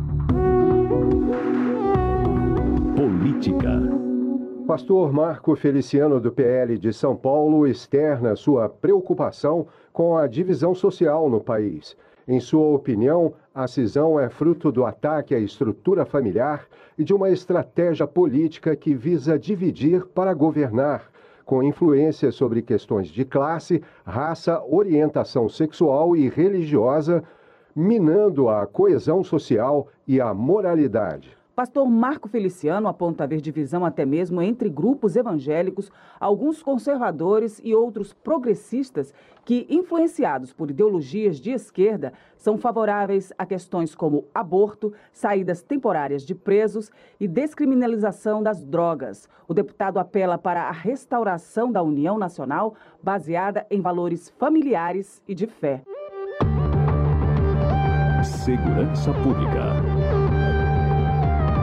Política. Pastor Marco Feliciano, do P L de São Paulo, externa sua preocupação com a divisão social no país. Em sua opinião, a cisão é fruto do ataque à estrutura familiar e de uma estratégia política que visa dividir para governar, com influência sobre questões de classe, raça, orientação sexual e religiosa, minando a coesão social e a moralidade. Pastor Marco Feliciano aponta haver divisão até mesmo entre grupos evangélicos, alguns conservadores e outros progressistas que, influenciados por ideologias de esquerda, são favoráveis a questões como aborto, saídas temporárias de presos e descriminalização das drogas. O deputado apela para a restauração da união nacional baseada em valores familiares e de fé. Segurança Pública.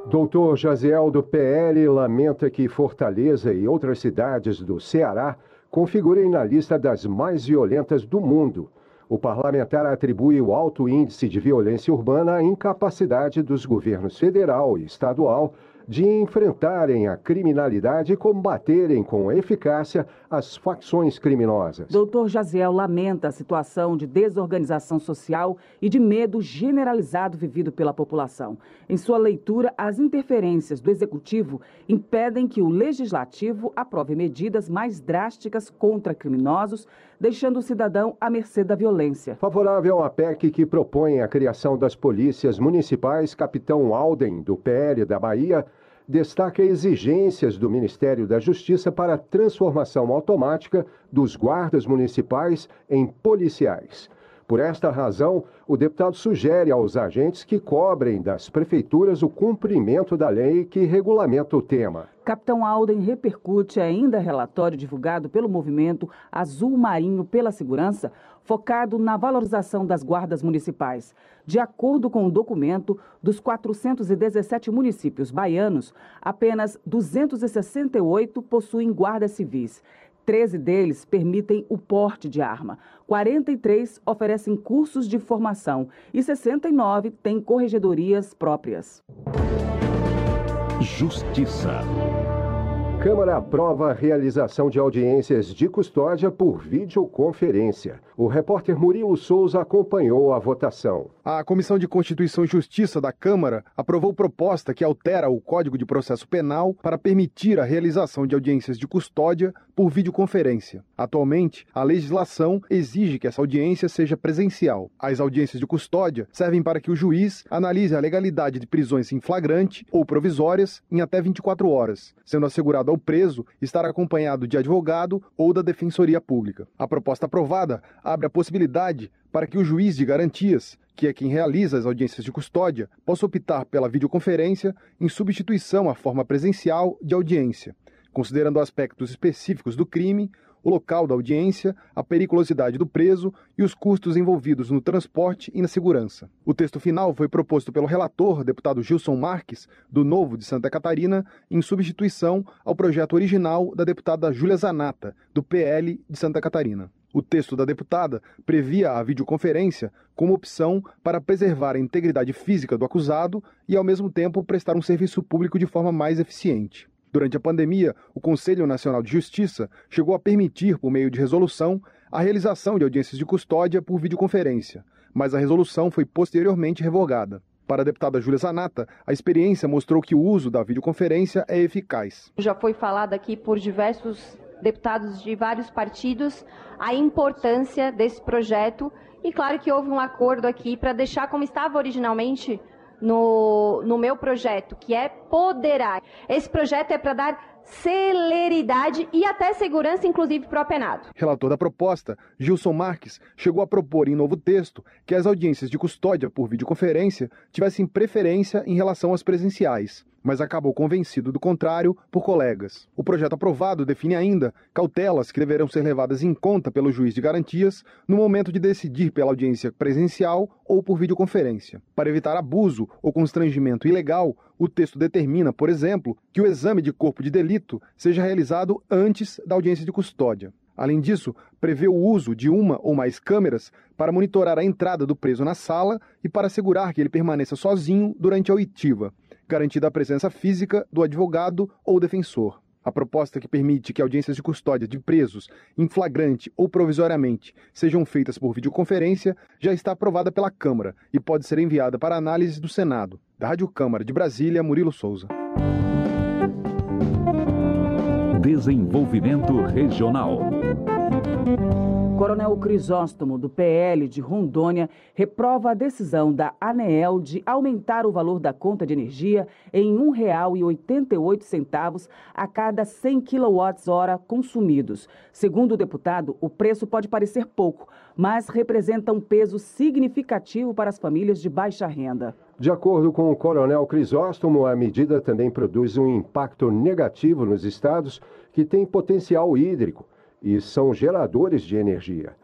Doutor Jaziel, do P L, lamenta que Fortaleza e outras cidades do Ceará configurem na lista das mais violentas do mundo. O parlamentar atribui o alto índice de violência urbana à incapacidade dos governos federal e estadual de enfrentarem a criminalidade e combaterem com eficácia as facções criminosas. Doutor Jaziel lamenta a situação de desorganização social e de medo generalizado vivido pela população. Em sua leitura, as interferências do Executivo impedem que o Legislativo aprove medidas mais drásticas contra criminosos, deixando o cidadão à mercê da violência. Favorável à P E C que propõe a criação das polícias municipais, capitão Alden, do P L da Bahia, destaca exigências do Ministério da Justiça para a transformação automática dos guardas municipais em policiais. Por esta razão, o deputado sugere aos agentes que cobrem das prefeituras o cumprimento da lei que regulamenta o tema. Capitão Alden repercute ainda relatório divulgado pelo movimento Azul Marinho pela Segurança, focado na valorização das guardas municipais. De acordo com o documento, dos quatrocentos e dezessete municípios baianos, apenas duzentos e sessenta e oito possuem guardas civis. treze deles permitem o porte de arma, quarenta e três oferecem cursos de formação e sessenta e nove têm corregedorias próprias. Justiça. Câmara aprova a realização de audiências de custódia por videoconferência. O repórter Murilo Souza acompanhou a votação. A Comissão de Constituição e Justiça da Câmara aprovou proposta que altera o Código de Processo Penal para permitir a realização de audiências de custódia por videoconferência. Atualmente, a legislação exige que essa audiência seja presencial. As audiências de custódia servem para que o juiz analise a legalidade de prisões em flagrante ou provisórias em até vinte e quatro horas, sendo assegurado ao preso estar acompanhado de advogado ou da Defensoria Pública. A proposta aprovada abre a possibilidade para que o juiz de garantias, que é quem realiza as audiências de custódia, possa optar pela videoconferência em substituição à forma presencial de audiência, considerando aspectos específicos do crime, o local da audiência, a periculosidade do preso e os custos envolvidos no transporte e na segurança. O texto final foi proposto pelo relator, deputado Gilson Marques, do Novo de Santa Catarina, em substituição ao projeto original da deputada Júlia Zanata, do P L de Santa Catarina. O texto da deputada previa a videoconferência como opção para preservar a integridade física do acusado e, ao mesmo tempo, prestar um serviço público de forma mais eficiente. Durante a pandemia, o Conselho Nacional de Justiça chegou a permitir, por meio de resolução, a realização de audiências de custódia por videoconferência, mas a resolução foi posteriormente revogada. Para a deputada Júlia Zanata, a experiência mostrou que o uso da videoconferência é eficaz. Já foi falado aqui por diversos deputados de vários partidos a importância desse projeto e claro que houve um acordo aqui para deixar como estava originalmente no, no meu projeto, que é poderá. Esse projeto é para dar celeridade e até segurança, inclusive, para o apenado. Relator da proposta, Gilson Marques, chegou a propor em novo texto que as audiências de custódia por videoconferência tivessem preferência em relação às presenciais, mas acabou convencido do contrário por colegas. O projeto aprovado define ainda cautelas que deverão ser levadas em conta pelo juiz de garantias no momento de decidir pela audiência presencial ou por videoconferência. Para evitar abuso ou constrangimento ilegal, o texto determina, por exemplo, que o exame de corpo de delito seja realizado antes da audiência de custódia. Além disso, prevê o uso de uma ou mais câmeras para monitorar a entrada do preso na sala e para assegurar que ele permaneça sozinho durante a oitiva, garantida a presença física do advogado ou defensor. A proposta que permite que audiências de custódia de presos, em flagrante ou provisoriamente, sejam feitas por videoconferência, já está aprovada pela Câmara e pode ser enviada para análise do Senado. Da Rádio Câmara de Brasília, Murilo Souza. Desenvolvimento Regional. Coronel Crisóstomo, do P L de Rondônia, reprova a decisão da ANEEL de aumentar o valor da conta de energia em um real e oitenta e oito centavos a cada cem quilowatts-hora consumidos. Segundo o deputado, o preço pode parecer pouco, mas representa um peso significativo para as famílias de baixa renda. De acordo com o Coronel Crisóstomo, a medida também produz um impacto negativo nos estados que têm potencial hídrico e são geradores de energia.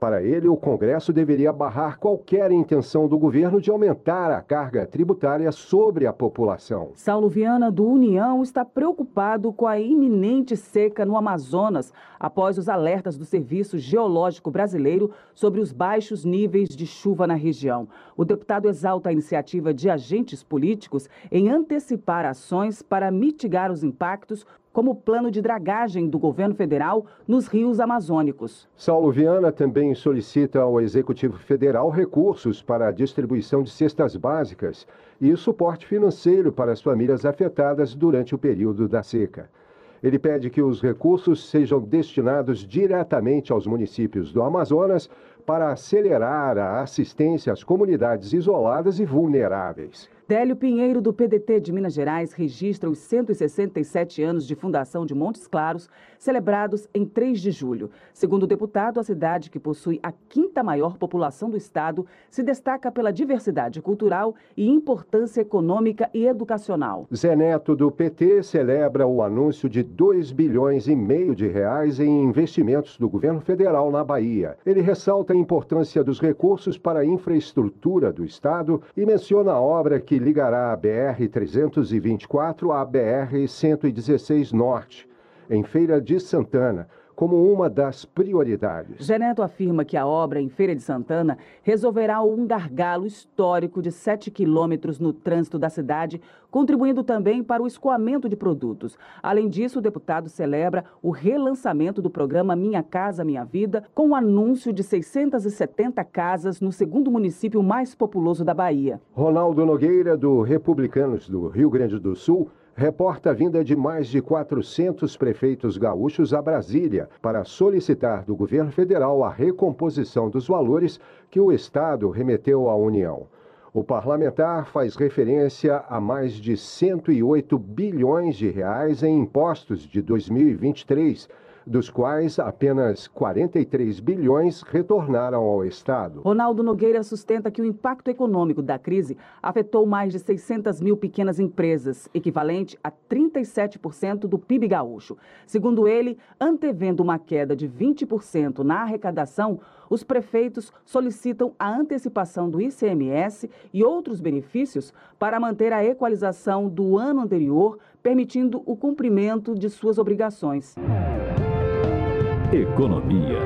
Para ele, o Congresso deveria barrar qualquer intenção do governo de aumentar a carga tributária sobre a população. Saulo Viana, do União, está preocupado com a iminente seca no Amazonas, após os alertas do Serviço Geológico Brasileiro sobre os baixos níveis de chuva na região. O deputado exalta a iniciativa de agentes políticos em antecipar ações para mitigar os impactos, como o plano de dragagem do governo federal nos rios amazônicos. Saulo Viana também solicita ao Executivo Federal recursos para a distribuição de cestas básicas e suporte financeiro para as famílias afetadas durante o período da seca. Ele pede que os recursos sejam destinados diretamente aos municípios do Amazonas para acelerar a assistência às comunidades isoladas e vulneráveis. Délio Pinheiro, do P D T de Minas Gerais, registra os cento e sessenta e sete anos de fundação de Montes Claros, celebrados em três de julho. Segundo o deputado, a cidade, que possui a quinta maior população do estado, se destaca pela diversidade cultural e importância econômica e educacional. Zé Neto, do P T, celebra o anúncio de dois bilhões e meio de reais em investimentos do governo federal na Bahia. Ele ressalta a importância dos recursos para a infraestrutura do estado e menciona a obra que que ligará a B R trezentos e vinte e quatro à B R cento e dezesseis Norte, em Feira de Santana, como uma das prioridades. Zé Neto afirma que a obra em Feira de Santana resolverá um gargalo histórico de sete quilômetros no trânsito da cidade, contribuindo também para o escoamento de produtos. Além disso, o deputado celebra o relançamento do programa Minha Casa Minha Vida, com o anúncio de seiscentas e setenta casas no segundo município mais populoso da Bahia. Ronaldo Nogueira, do Republicanos do Rio Grande do Sul, reporta a vinda de mais de quatrocentos prefeitos gaúchos a Brasília para solicitar do governo federal a recomposição dos valores que o estado remeteu à União. O parlamentar faz referência a mais de cento e oito bilhões de reais em impostos de dois mil e vinte e três, dos quais apenas quarenta e três bilhões retornaram ao estado. Ronaldo Nogueira sustenta que o impacto econômico da crise afetou mais de seiscentas mil pequenas empresas, equivalente a trinta e sete por cento do P I B gaúcho. Segundo ele, antevendo uma queda de vinte por cento na arrecadação, os prefeitos solicitam a antecipação do I C M S e outros benefícios para manter a equalização do ano anterior, permitindo o cumprimento de suas obrigações. Economia.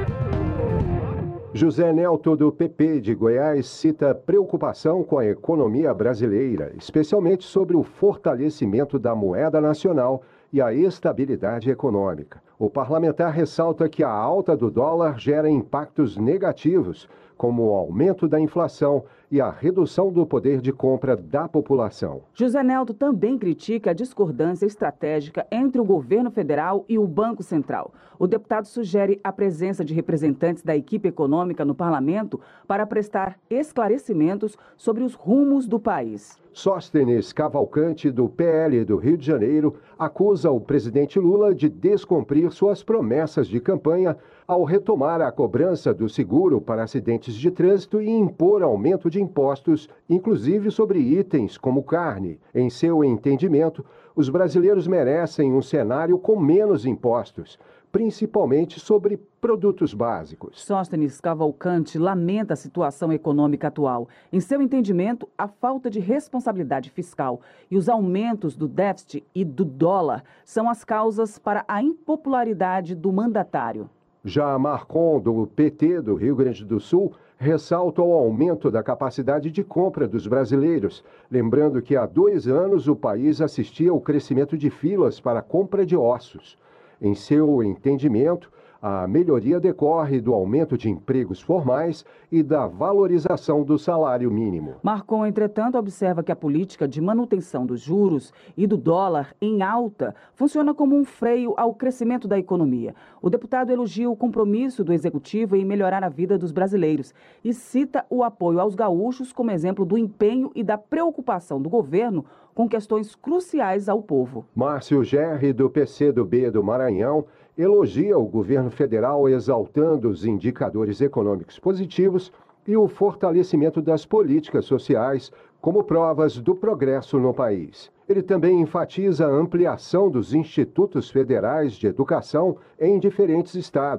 José Nelto, do P P de Goiás, cita preocupação com a economia brasileira, especialmente sobre o fortalecimento da moeda nacional e a estabilidade econômica. O parlamentar ressalta que a alta do dólar gera impactos negativos, como o aumento da inflação e a redução do poder de compra da população. José Nelto também critica a discordância estratégica entre o governo federal e o Banco Central. O deputado sugere a presença de representantes da equipe econômica no parlamento para prestar esclarecimentos sobre os rumos do país. Sóstenes Cavalcante, do P L do Rio de Janeiro, acusa o presidente Lula de descumprir suas promessas de campanha ao retomar a cobrança do seguro para acidentes de trânsito e impor aumento de impostos, inclusive sobre itens como carne. Em seu entendimento, os brasileiros merecem um cenário com menos impostos, principalmente sobre produtos básicos. Sóstenes Cavalcante lamenta a situação econômica atual. Em seu entendimento, a falta de responsabilidade fiscal e os aumentos do déficit e do dólar são as causas para a impopularidade do mandatário. Já Marcon, do P T do Rio Grande do Sul, ressalta o aumento da capacidade de compra dos brasileiros, lembrando que há dois anos o país assistia ao crescimento de filas para a compra de ossos. Em seu entendimento, a melhoria decorre do aumento de empregos formais e da valorização do salário mínimo. Marcon, entretanto, observa que a política de manutenção dos juros e do dólar em alta funciona como um freio ao crescimento da economia. O deputado elogia o compromisso do executivo em melhorar a vida dos brasileiros e cita o apoio aos gaúchos como exemplo do empenho e da preocupação do governo com questões cruciais ao povo. Márcio Gerri, do P C do B do Maranhão, elogia o governo federal exaltando os indicadores econômicos positivos e o fortalecimento das políticas sociais como provas do progresso no país. Ele também enfatiza a ampliação dos institutos federais de educação em diferentes estados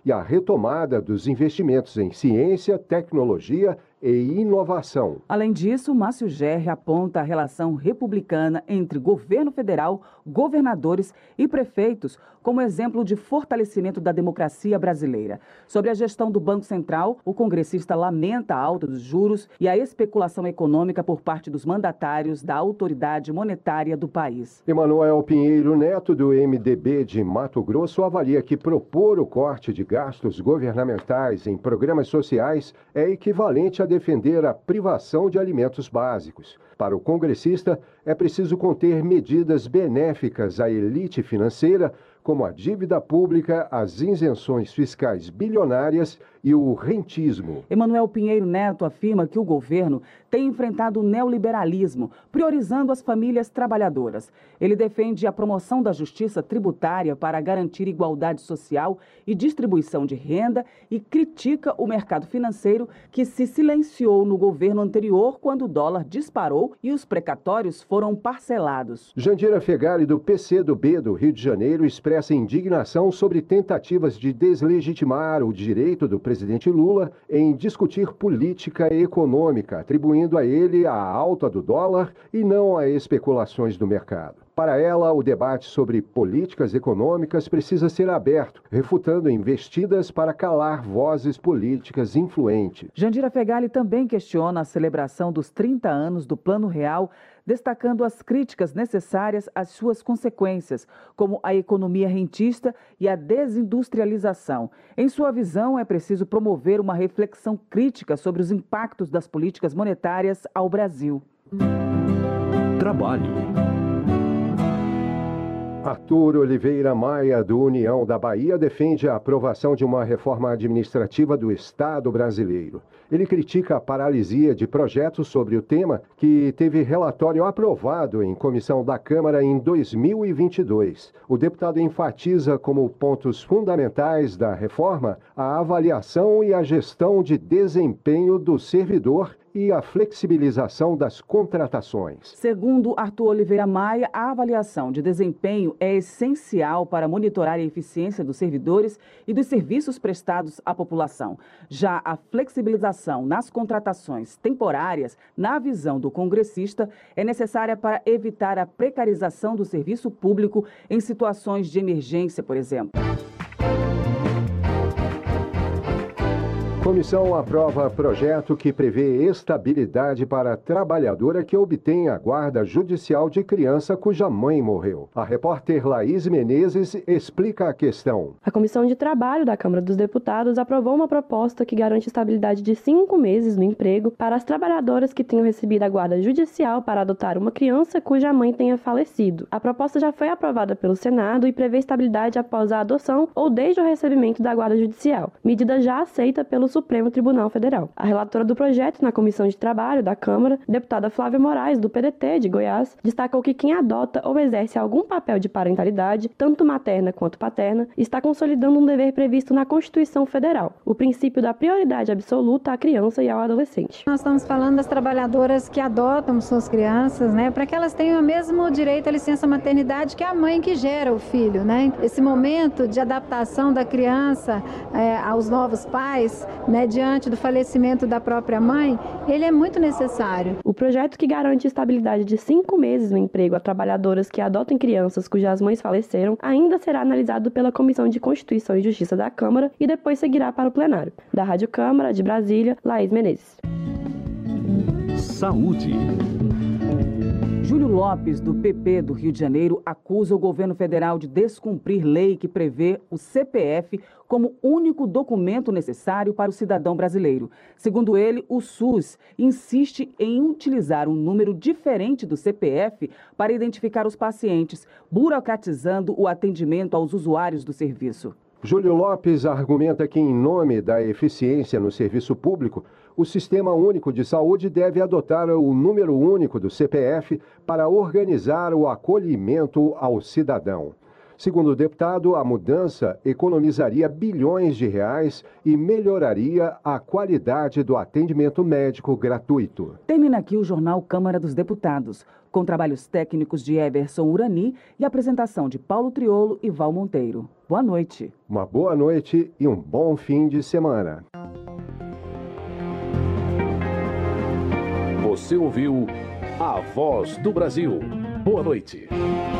e a retomada dos investimentos em ciência, tecnologia e inovação. Além disso, Márcio Gerri aponta a relação republicana entre governo federal, governadores e prefeitos como exemplo de fortalecimento da democracia brasileira. Sobre a gestão do Banco Central, o congressista lamenta a alta dos juros e a especulação econômica por parte dos mandatários da autoridade monetária do país. Emanuel Pinheiro Neto, do M D B de Mato Grosso, avalia que propor o corte de gastos governamentais em programas sociais é equivalente a defender a privação de alimentos básicos. Para o congressista, é preciso conter medidas benéficas à elite financeira, como a dívida pública, as isenções fiscais bilionárias e o rentismo. Emanuel Pinheiro Neto afirma que o governo tem enfrentado o neoliberalismo, priorizando as famílias trabalhadoras. Ele defende a promoção da justiça tributária para garantir igualdade social e distribuição de renda e critica o mercado financeiro que se silenciou no governo anterior quando o dólar disparou e os precatórios foram parcelados. Jandira Fegali, do P C do B do Rio de Janeiro, expressa indignação sobre tentativas de deslegitimar o direito do presidente Lula em discutir política econômica, atribuindo a ele a alta do dólar e não a especulações do mercado. Para ela, o debate sobre políticas econômicas precisa ser aberto, refutando investidas para calar vozes políticas influentes. Jandira Fegali também questiona a celebração dos trinta anos do Plano Real, destacando as críticas necessárias às suas consequências, como a economia rentista e a desindustrialização. Em sua visão, é preciso promover uma reflexão crítica sobre os impactos das políticas monetárias ao Brasil. Trabalho. Arthur Oliveira Maia, do União da Bahia, defende a aprovação de uma reforma administrativa do Estado brasileiro. Ele critica a paralisia de projetos sobre o tema, que teve relatório aprovado em comissão da Câmara em dois mil e vinte e dois. O deputado enfatiza como pontos fundamentais da reforma a avaliação e a gestão de desempenho do servidor e a flexibilização das contratações. Segundo Arthur Oliveira Maia, a avaliação de desempenho é essencial para monitorar a eficiência dos servidores e dos serviços prestados à população. Já a flexibilização nas contratações temporárias, na visão do congressista, é necessária para evitar a precarização do serviço público em situações de emergência, por exemplo. Comissão aprova projeto que prevê estabilidade para a trabalhadora que obtém a guarda judicial de criança cuja mãe morreu. A repórter Laís Menezes explica a questão. A Comissão de Trabalho da Câmara dos Deputados aprovou uma proposta que garante estabilidade de cinco meses no emprego para as trabalhadoras que tenham recebido a guarda judicial para adotar uma criança cuja mãe tenha falecido. A proposta já foi aprovada pelo Senado e prevê estabilidade após a adoção ou desde o recebimento da guarda judicial, medida já aceita pelo Supremo Tribunal Federal. A relatora do projeto na Comissão de Trabalho da Câmara, deputada Flávia Moraes, do P D T de Goiás, destacou que quem adota ou exerce algum papel de parentalidade, tanto materna quanto paterna, está consolidando um dever previsto na Constituição Federal, o princípio da prioridade absoluta à criança e ao adolescente. Nós estamos falando das trabalhadoras que adotam suas crianças, né, para que elas tenham o mesmo direito à licença maternidade que a mãe que gera o filho, né? Esse momento de adaptação da criança é, aos novos pais, né, diante do falecimento da própria mãe, ele é muito necessário. O projeto que garante estabilidade de cinco meses no emprego a trabalhadoras que adotem crianças cujas mães faleceram ainda será analisado pela Comissão de Constituição e Justiça da Câmara e depois seguirá para o plenário. Da Rádio Câmara de Brasília, Laís Menezes. Saúde. Júlio Lopes, do P P do Rio de Janeiro, acusa o governo federal de descumprir lei que prevê o C P F como único documento necessário para o cidadão brasileiro. Segundo ele, o SUS insiste em utilizar um número diferente do C P F para identificar os pacientes, burocratizando o atendimento aos usuários do serviço. Júlio Lopes argumenta que, em nome da eficiência no serviço público, o Sistema Único de Saúde deve adotar o número único do C P F para organizar o acolhimento ao cidadão. Segundo o deputado, a mudança economizaria bilhões de reais e melhoraria a qualidade do atendimento médico gratuito. Termina aqui o Jornal Câmara dos Deputados, com trabalhos técnicos de Everson Urani e apresentação de Paulo Triolo e Val Monteiro. Boa noite. Uma boa noite e um bom fim de semana. Você ouviu A Voz do Brasil. Boa noite.